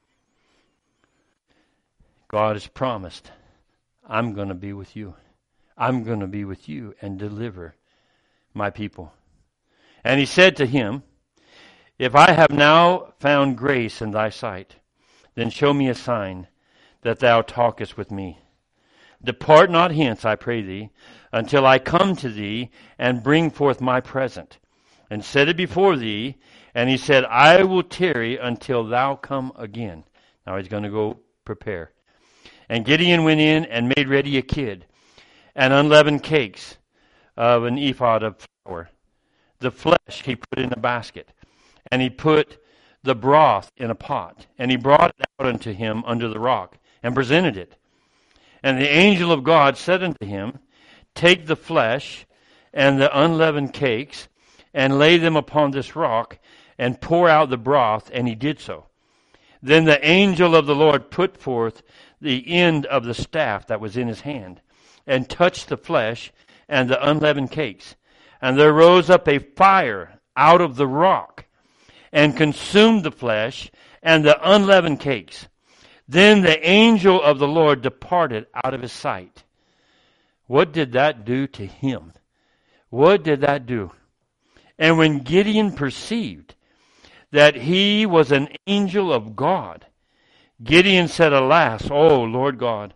God has promised, I'm going to be with you. I'm going to be with you and deliver my people. And He said to him, if I have now found grace in thy sight, then show me a sign that thou talkest with me. Depart not hence, I pray thee, until I come to thee and bring forth my present, and set it before thee. And he said, I will tarry until thou come again. Now he's going to go prepare. And Gideon went in and made ready a kid, and unleavened cakes of an ephah of flour. The flesh he put in a basket, and he put the broth in a pot, and he brought it out unto him under the rock, and presented it. And the angel of God said unto him, take the flesh and the unleavened cakes, and lay them upon this rock, and pour out the broth, and he did so. Then the angel of the Lord put forth the end of the staff that was in his hand, and touched the flesh and the unleavened cakes. And there rose up a fire out of the rock, and consumed the flesh and the unleavened cakes. Then the angel of the Lord departed out of his sight. What did that do to him? What did that do? And when Gideon perceived that he was an angel of God, Gideon said, alas, O Lord God,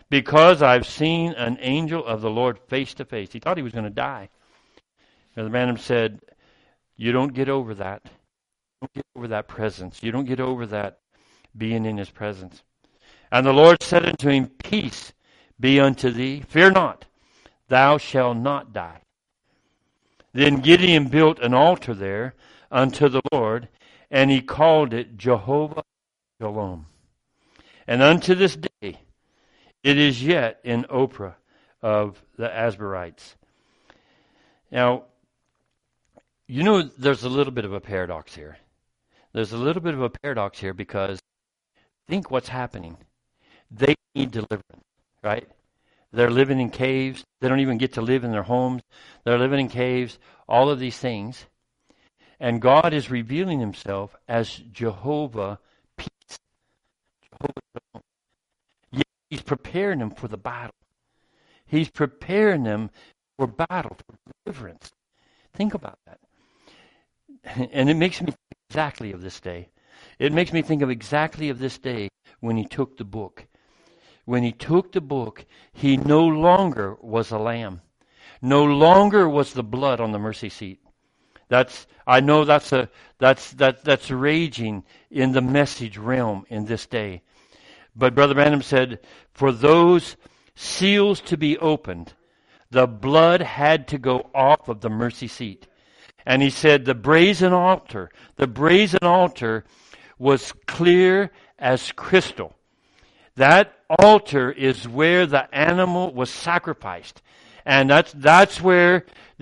because I've seen an angel of the Lord face to face. He thought he was going to die. Brother Branham said, you don't get over that. You don't get over that presence. You don't get over that being in his presence. And the Lord said unto him, peace be unto thee. Fear not. Thou shalt not die. Then Gideon built an altar there unto the Lord, and he called it Jehovah Shalom. And unto this day it is yet in Ophrah of the Asbarites. Now, you know, there's a little bit of a paradox here. There's a little bit of a paradox here because think what's happening. They need deliverance, right? They're living in caves. They don't even get to live in their homes. They're living in caves, all of these things. And God is revealing himself as Jehovah Peace. Jehovah Shalom. Yet he's preparing them for the battle. He's preparing them for battle, for deliverance. Think about that. And it makes me think exactly of this day. It makes me think of exactly of this day when he took the book. When he took the book, he no longer was a lamb. No longer was the blood on the mercy seat. I know that's raging in the message realm in this day. But Brother Branham said, for those seals to be opened, the blood had to go off of the mercy seat. And he said the brazen altar was clear as crystal. That altar is where the animal was sacrificed, and that's where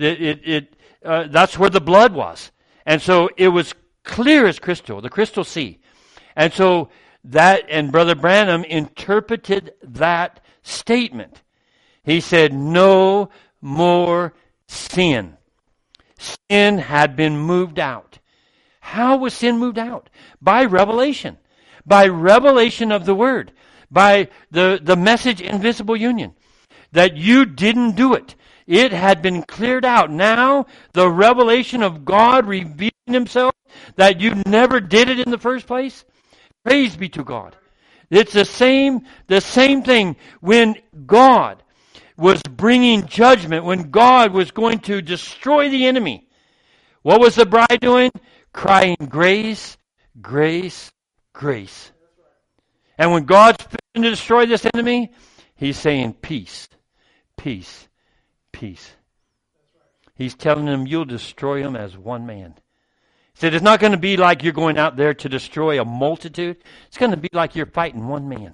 that's where the blood was, and so it was clear as crystal, the crystal sea, and so and Brother Branham interpreted that statement. He said, "No more sin. Sin had been moved out." How was sin moved out? By revelation of the Word. By the message invisible union, that you didn't do it. It had been cleared out. Now the revelation of God revealing himself that you never did it in the first place. Praise be to God. It's the same thing when God was bringing judgment, when God was going to destroy the enemy. What was the bride doing? Crying, grace, grace, grace. And when God's fixing to destroy this enemy, he's saying peace, peace, peace. He's telling them you'll destroy them as one man. He said it's not going to be like you're going out there to destroy a multitude. It's going to be like you're fighting one man.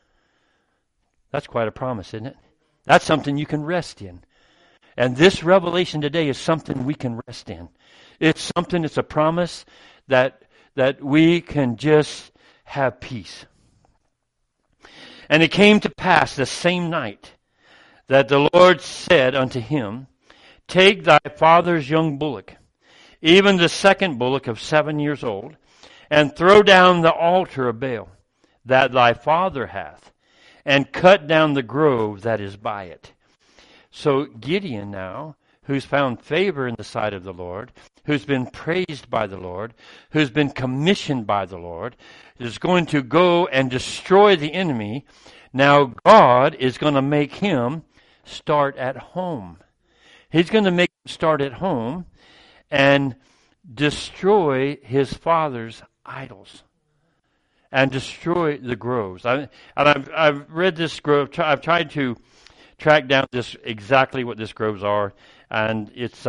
That's quite a promise, isn't it? That's something you can rest in. And this revelation today is something we can rest in. It's a promise that we can just have peace. And it came to pass the same night that the Lord said unto him, take thy father's young bullock, even the second bullock of 7 years old, and throw down the altar of Baal that thy father hath, and cut down the grove that is by it. So Gideon now, who's found favor in the sight of the Lord, who's been praised by the Lord, who's been commissioned by the Lord, is going to go and destroy the enemy. Now God is going to make him start at home. He's going to make him start at home and destroy his father's idols and destroy the groves. I've read this grove. I've tried to track down exactly what these groves are, and it's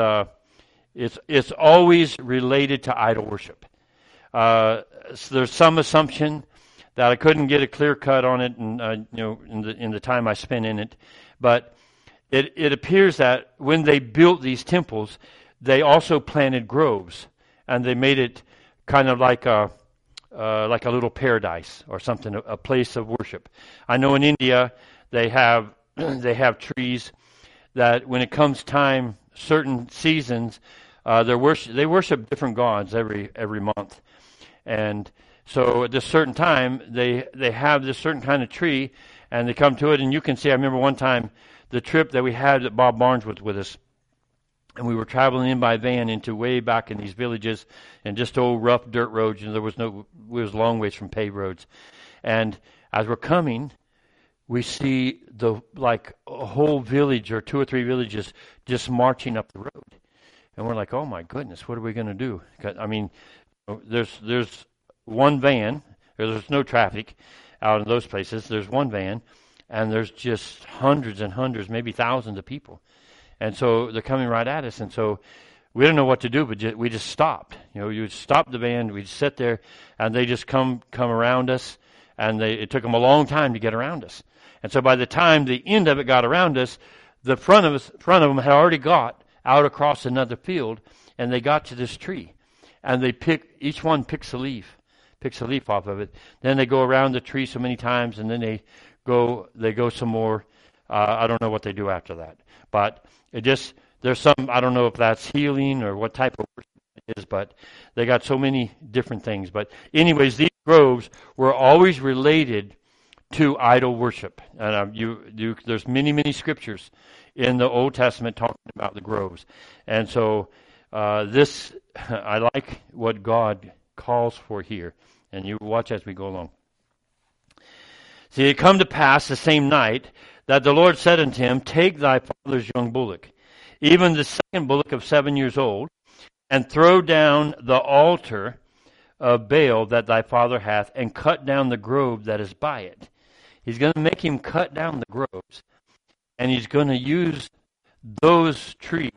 always related to idol worship. So there's some assumption that I couldn't get a clear cut on it, and in the time I spent in it, but it appears that when they built these temples, they also planted groves, and they made it kind of like a little paradise or something, a place of worship. I know in India they have trees that when it comes time, certain seasons, they worship different gods every month, and so at this certain time they have this certain kind of tree, and they come to it, and you can see. I remember one time the trip that we had that Bob Barnes was with us, and we were traveling in by van into way back in these villages and just old rough dirt roads, and it was a long ways from paved roads. And as we're coming, we see a whole village or 2 or 3 villages just marching up the road. And we're like, oh my goodness, what are we going to do? I mean, there's one van, there's no traffic out in those places. There's one van, and there's just hundreds and hundreds, maybe thousands of people. And so they're coming right at us. And so we didn't know what to do, but we just stopped. You stop the van, we'd sit there, and they just come around us, and it took them a long time to get around us. And so by the time the end of it got around us, the front of them had already got out across another field, and they got to this tree. And each one picks a leaf off of it. Then they go around the tree so many times, and then they go some more. I don't know what they do after that. But there's some, I don't know if that's healing or what type of worship it is, but they got so many different things. But anyways, these groves were always related to idol worship. And there's many, many scriptures in the Old Testament talking about the groves. And so I like what God calls for here. And you watch as we go along. See, it come to pass the same night that the Lord said unto him, Take thy father's young bullock, even the second bullock of 7 years old, and throw down the altar of Baal that thy father hath, and cut down the grove that is by it. He's going to make him cut down the groves, and he's going to use those trees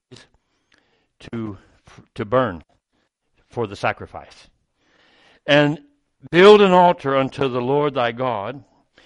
to burn for the sacrifice. And build an altar unto the Lord thy God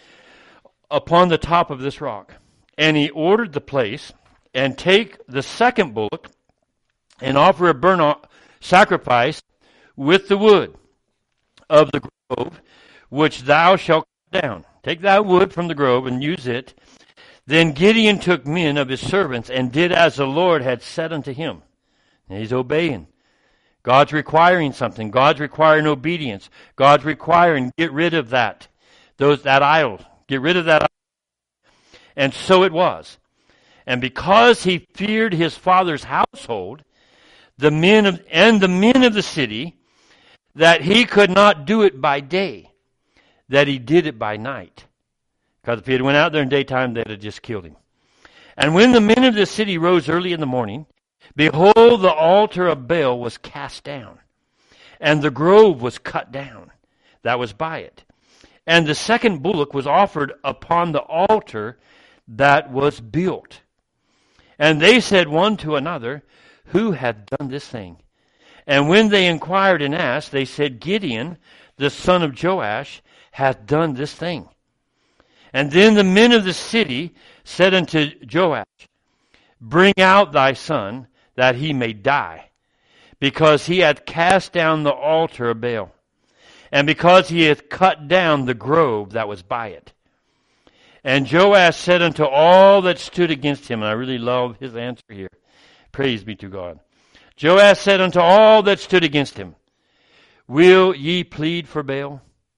upon the top of this rock. And he ordered the place, and take the second bullock, and offer a burnt sacrifice with the wood of the grove, which thou shalt cut down. Take that wood from the grove and use it. Then Gideon took men of his servants and did as the Lord had said unto him. And he's obeying. God's requiring something. God's requiring obedience. God's requiring, get rid of that idol. Get rid of that idol. And so it was. And because he feared his father's household, the men of the city, that he could not do it by day, that he did it by night. Because if he had went out there in daytime, they'd have just killed him. And when the men of the city rose early in the morning, behold, the altar of Baal was cast down, and the grove was cut down that was by it. And the second bullock was offered upon the altar that was built. And they said one to another, Who hath done this thing? And when they inquired and asked, they said, Gideon, the son of Joash, hath done this thing. And then the men of the city said unto Joash, Bring out thy son, that he may die, because he hath cast down the altar of Baal, and because he hath cut down the grove that was by it. And Joash said unto all that stood against him, and I really love his answer here. Praise be to God. Joash said unto all that stood against him, Will ye plead for Baal?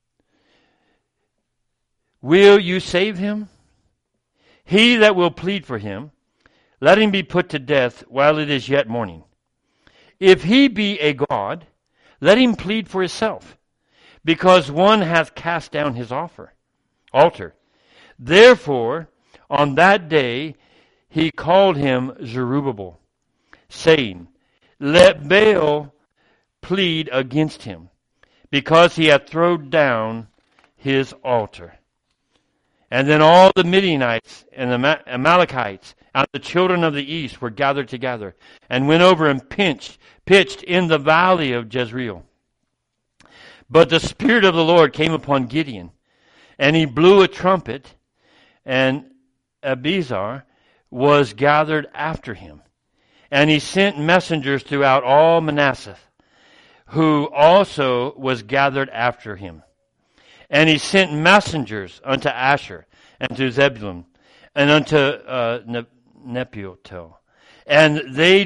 Will you save him? He that will plead for him, let him be put to death while it is yet morning. If he be a god, let him plead for himself, because one hath cast down his altar. Therefore, on that day he called him Zerubbabel, saying, Let Baal plead against him, because he hath thrown down his altar. And then all the Midianites and the Amalekites and the children of the east were gathered together, and went over and pitched in the valley of Jezreel. But the Spirit of the Lord came upon Gideon, and he blew a trumpet, and Abiezer was gathered after him. And he sent messengers throughout all Manasseh, who also was gathered after him. And he sent messengers unto Asher, and to Zebulun, and unto Nephiotel. And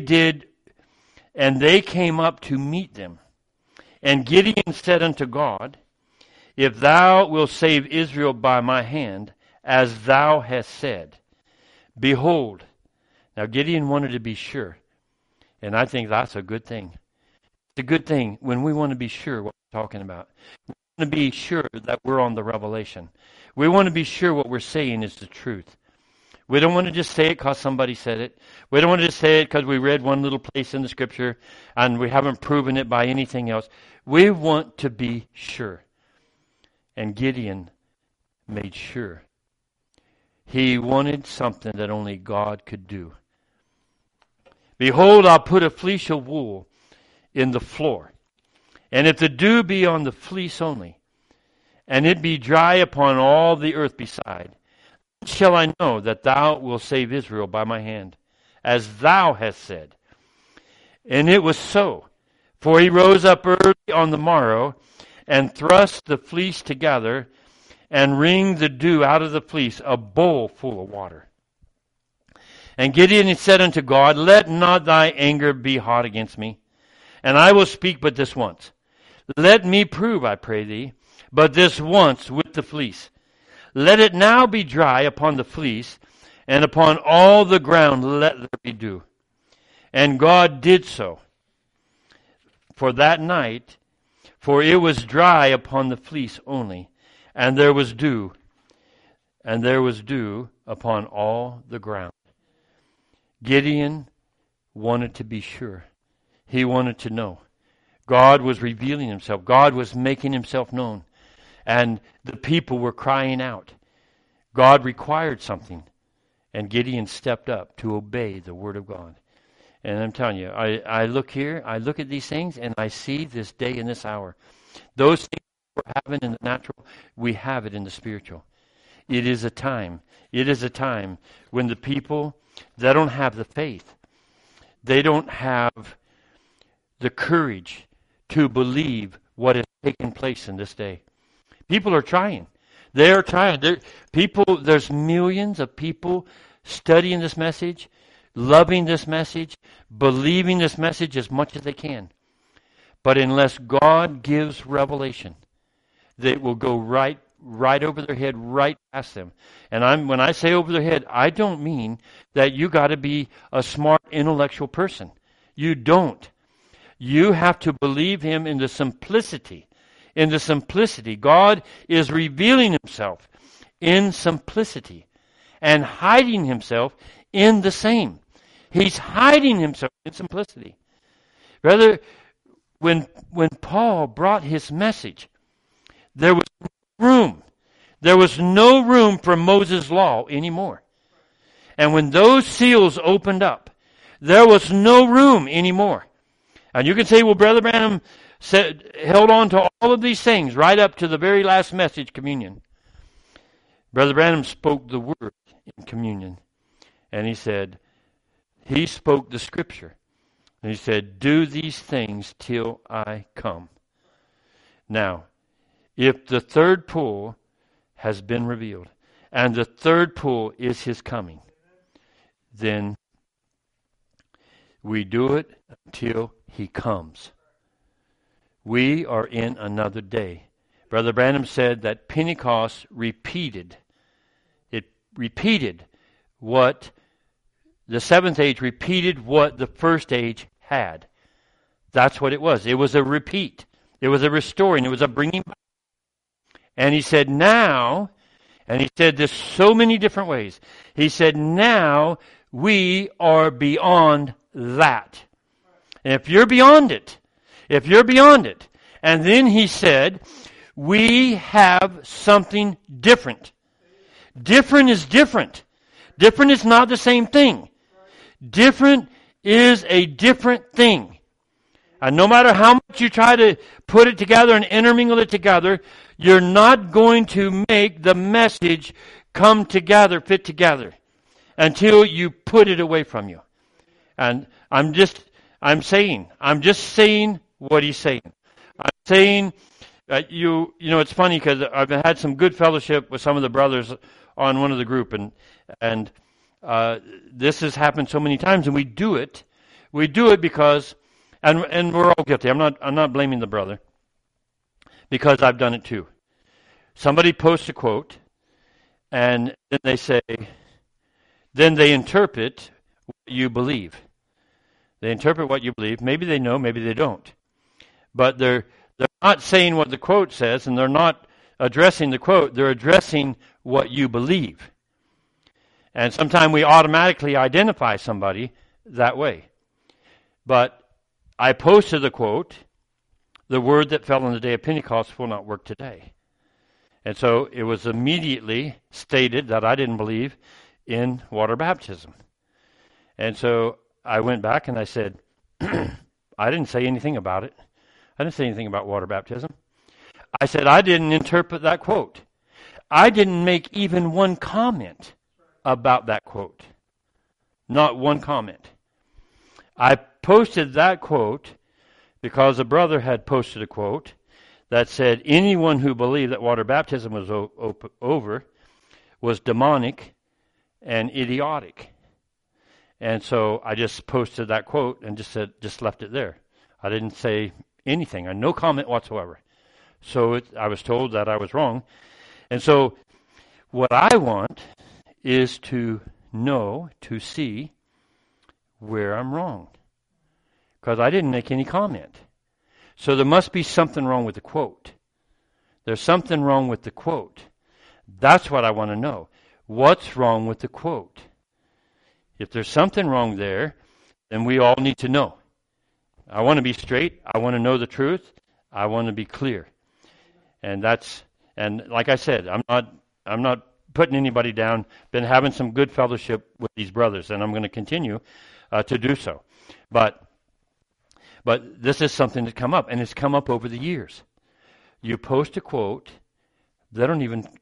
they came up to meet them. And Gideon said unto God, If thou wilt save Israel by my hand, as thou hast said, behold. Now Gideon wanted to be sure. And I think that's a good thing. It's a good thing when we want to be sure what we're talking about. to be sure that we're on the revelation. We want to be sure what we're saying is the truth. We don't want to just say it because somebody said it. We don't want to just say it because we read one little place in the Scripture and we haven't proven it by anything else. We want to be sure. And Gideon made sure. He wanted something that only God could do. Behold, I'll put a fleece of wool in the floor, and if the dew be on the fleece only, and it be dry upon all the earth beside, then shall I know that thou wilt save Israel by my hand, as thou hast said. And it was so. For he rose up early on the morrow, and thrust the fleece together, and wringed the dew out of the fleece, a bowl full of water. And Gideon said unto God, Let not thy anger be hot against me, and I will speak but this once. Let me prove, I pray thee, but this once with the fleece. Let it now be dry upon the fleece, and upon all the ground let there be dew. And God did so for that night, for it was dry upon the fleece only, and there was dew upon all the ground. Gideon wanted to be sure. He wanted to know. God was revealing himself. God was making himself known. And the people were crying out. God required something. And Gideon stepped up to obey the word of God. And I'm telling you, I look here, I look at these things, and I see this day and this hour. Those things we're having in the natural, we have it in the spiritual. It is a time when the people, they don't have the faith. They don't have the courage to believe what is taking place in this day. People are trying. They are trying. There's millions of people studying this message, loving this message, believing this message as much as they can. But unless God gives revelation, they will go right over their head, right past them. And when I say over their head, I don't mean that you got to be a smart intellectual person. You don't. You have to believe him in the simplicity. In the simplicity. God is revealing himself in simplicity and hiding himself in the same. He's hiding himself in simplicity. Rather, when Paul brought his message, there was room. There was no room for Moses' law anymore. And when those seals opened up, there was no room anymore. And you can say, well, Brother Branham held on to all of these things right up to the very last message, communion. Brother Branham spoke the word in communion. And he spoke the scripture. And he said, do these things till I come. Now, if the third pull has been revealed, and the third pull is his coming, then we do it until he comes. We are in another day. Brother Branham said that Pentecost repeated what the seventh age repeated what the first age had. That's what it was. It was a repeat. It was a restoring. It was a bringing back. And he said now, and he said this so many different ways. He said now we are beyond that. And if you're beyond it, and then he said, we have something different. Different is different. Different is not the same thing. Different is a different thing. And no matter how much you try to put it together and intermingle it together, you're not going to make the message come together, fit together, until you put it away from you. And I'm just saying what he's saying. I'm saying, it's funny because I've had some good fellowship with some of the brothers on one of the group, and this has happened so many times, and we do it because, and we're all guilty. I'm not blaming the brother, because I've done it too. Somebody posts a quote, and then they interpret what you believe. They interpret what you believe. Maybe they know, maybe they don't. But they're not saying what the quote says, and they're not addressing the quote. They're addressing what you believe. And sometimes we automatically identify somebody that way. But I posted the quote, "The word that fell on the day of Pentecost will not work today." And so it was immediately stated that I didn't believe in water baptism. And so I went back and I said, I didn't say anything about it. I didn't say anything about water baptism. I said I didn't interpret that quote. I didn't make even one comment about that quote. Not one comment. I posted that quote because a brother had posted a quote that said anyone who believed that water baptism was over was demonic and idiotic. And so I just posted that quote and just left it there. I didn't say anything, or no comment whatsoever. So I was told that I was wrong. And so what I want is to know, to see where I'm wrong. Because I didn't make any comment. So there must be something wrong with the quote. There's something wrong with the quote. That's what I want to know. What's wrong with the quote? If there's something wrong there, then we all need to know. I want to be straight. I want to know the truth. I want to be clear. And like I said, I'm not putting anybody down. Been having some good fellowship with these brothers, and I'm going to continue to do so. But this is something that's come up, and it's come up over the years. You post a quote, they're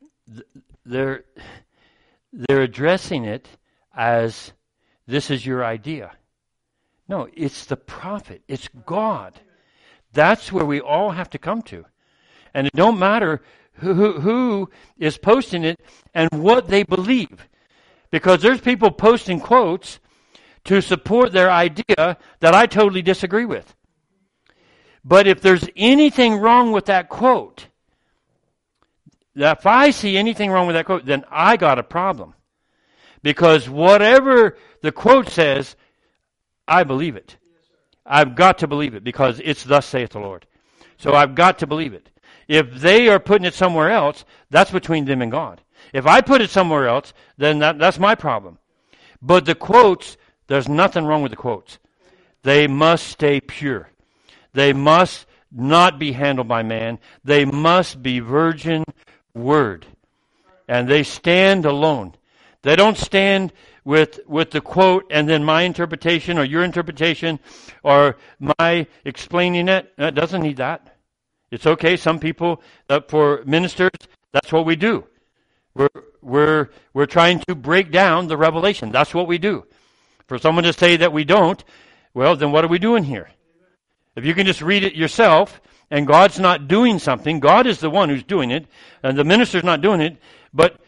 addressing it as this is your idea. No, it's the prophet. It's God. That's where we all have to come to. And it don't matter who is posting it and what they believe. Because there's people posting quotes to support their idea that I totally disagree with. But if there's anything wrong with that quote, if I see anything wrong with that quote, then I got a problem. Because whatever the quote says, I believe it. I've got to believe it because it's thus saith the Lord. So I've got to believe it. If they are putting it somewhere else, that's between them and God. If I put it somewhere else, then that's my problem. But the quotes, there's nothing wrong with the quotes. They must stay pure. They must not be handled by man. They must be virgin word. And they stand alone. They don't stand with the quote and then my interpretation or your interpretation or my explaining it. It doesn't need that. It's okay. Some people, for ministers, that's what we do. We're trying to break down the revelation. That's what we do. For someone to say that we don't, well, then what are we doing here? If you can just read it yourself and God's not doing something, God is the one who's doing it, and the minister's not doing it, but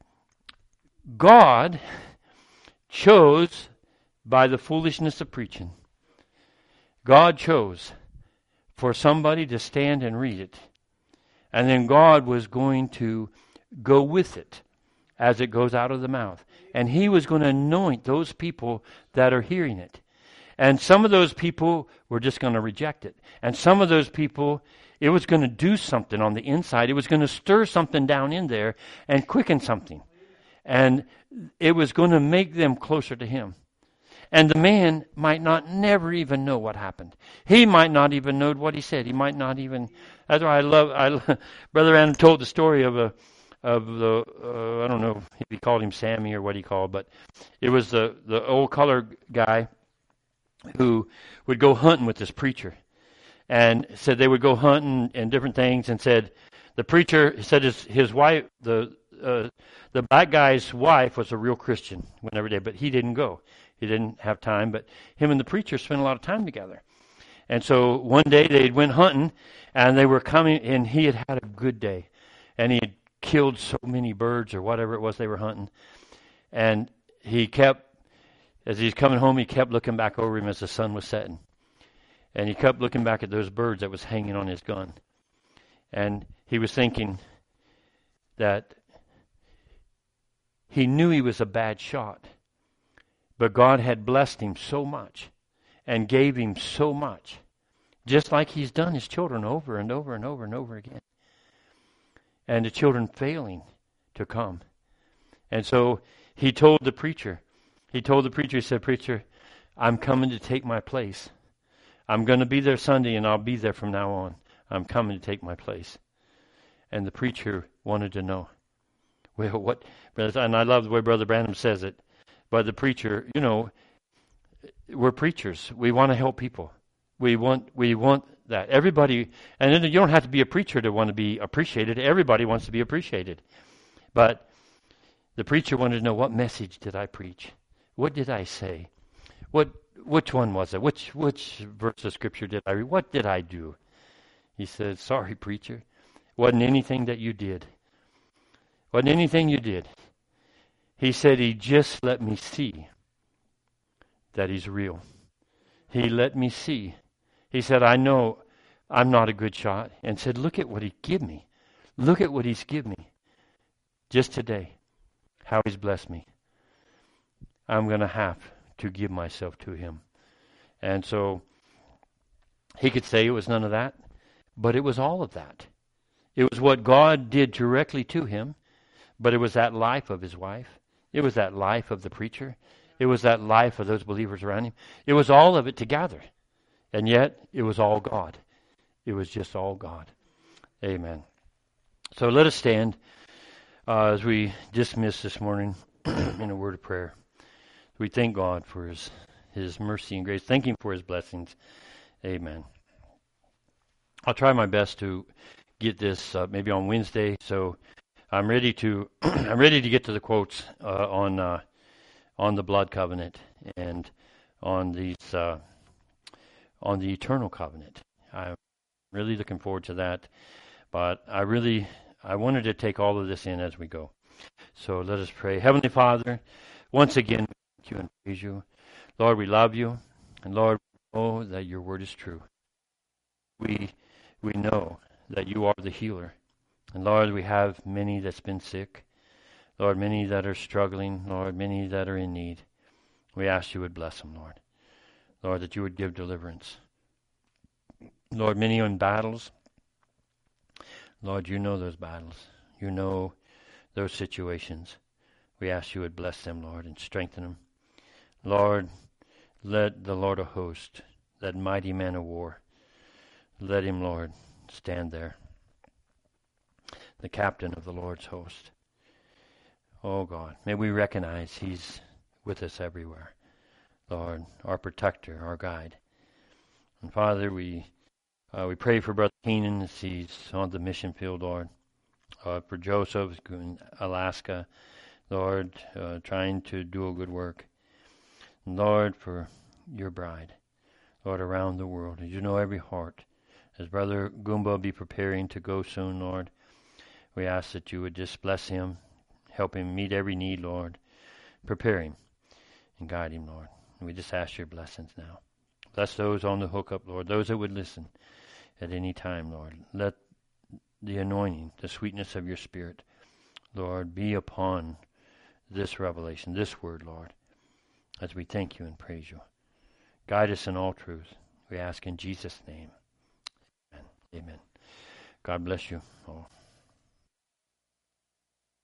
God chose by the foolishness of preaching. God chose for somebody to stand and read it. And then God was going to go with it as it goes out of the mouth. And He was going to anoint those people that are hearing it. And some of those people were just going to reject it. And some of those people, it was going to do something on the inside. It was going to stir something down in there and quicken something. And it was going to make them closer to Him. And the man might never even know what happened. He might not even know what he said. He might not even. That's why I love Brother Adam told the story of the I don't know if he called him Sammy or what he called, but it was the old colored guy who would go hunting with this preacher, and said they would go hunting and different things, and said the preacher said his wife, the black guy's wife was a real Christian, went every day, but he didn't go. He didn't have time, but him and the preacher spent a lot of time together. And so one day they went hunting, and they were coming, and he had had a good day, and he had killed so many birds or whatever it was they were hunting, and he kept, as he's coming home, he kept looking back over him as the sun was setting, and he kept looking back at those birds that was hanging on his gun, and he was thinking that he knew he was a bad shot. But God had blessed him so much and gave him so much just like he's done his children over and over and over and over again. And the children failing to come. And so he told the preacher, he said, "Preacher, I'm coming to take my place. I'm going to be there Sunday, and I'll be there from now on. I'm coming to take my place." And the preacher wanted to know, well, what? And I love the way Brother Branham says it. But the preacher, we're preachers. We want to help people. We want that. Everybody, and then you don't have to be a preacher to want to be appreciated. Everybody wants to be appreciated. But the preacher wanted to know, what message did I preach? What did I say? Which one was it? Which verse of Scripture did I read? What did I do? He said, "Sorry, preacher. Wasn't anything that you did. Wasn't anything you did." He said, "He just let me see that he's real. He let me see." He said, "I know I'm not a good shot." And said, "Look at what he give me. Look at what he's given me. Just today, how he's blessed me. I'm going to have to give myself to him." And so he could say it was none of that, but it was all of that. It was what God did directly to him, but it was that life of his wife. It was that life of the preacher. It was that life of those believers around him. It was all of it together. And yet, it was all God. It was just all God. Amen. So let us stand as we dismiss this morning in a word of prayer. We thank God for his mercy and grace. Thank him for his blessings. Amen. I'll try my best to get this maybe on Wednesday. So I'm ready to get to the quotes on the blood covenant and on these on the eternal covenant. I'm really looking forward to that. But I wanted to take all of this in as we go. So let us pray. Heavenly Father, once again, we thank you and praise you. Lord, we love you. And Lord, we know that your word is true. We know that you are the healer. And Lord, we have many that's been sick. Lord, many that are struggling. Lord, many that are in need. We ask you would bless them, Lord. Lord, that you would give deliverance. Lord, many in battles. Lord, you know those battles. You know those situations. We ask you would bless them, Lord, and strengthen them. Lord, let the Lord of hosts, that mighty man of war, let him, Lord, stand there. The captain of the Lord's host. Oh God, may we recognize he's with us everywhere. Lord, our protector, our guide. And Father, we pray for Brother Keenan as he's on the mission field, Lord. For Joseph in Alaska, Lord, trying to do a good work. And Lord, for your bride, Lord, around the world. As you know every heart. As Brother Goomba be preparing to go soon, Lord, we ask that you would just bless him, help him meet every need, Lord. Prepare him and guide him, Lord. And we just ask your blessings now. Bless those on the hookup, Lord, those that would listen at any time, Lord. Let the anointing, the sweetness of your Spirit, Lord, be upon this revelation, this word, Lord, as we thank you and praise you. Guide us in all truth. We ask in Jesus' name. Amen. Amen. God bless you all.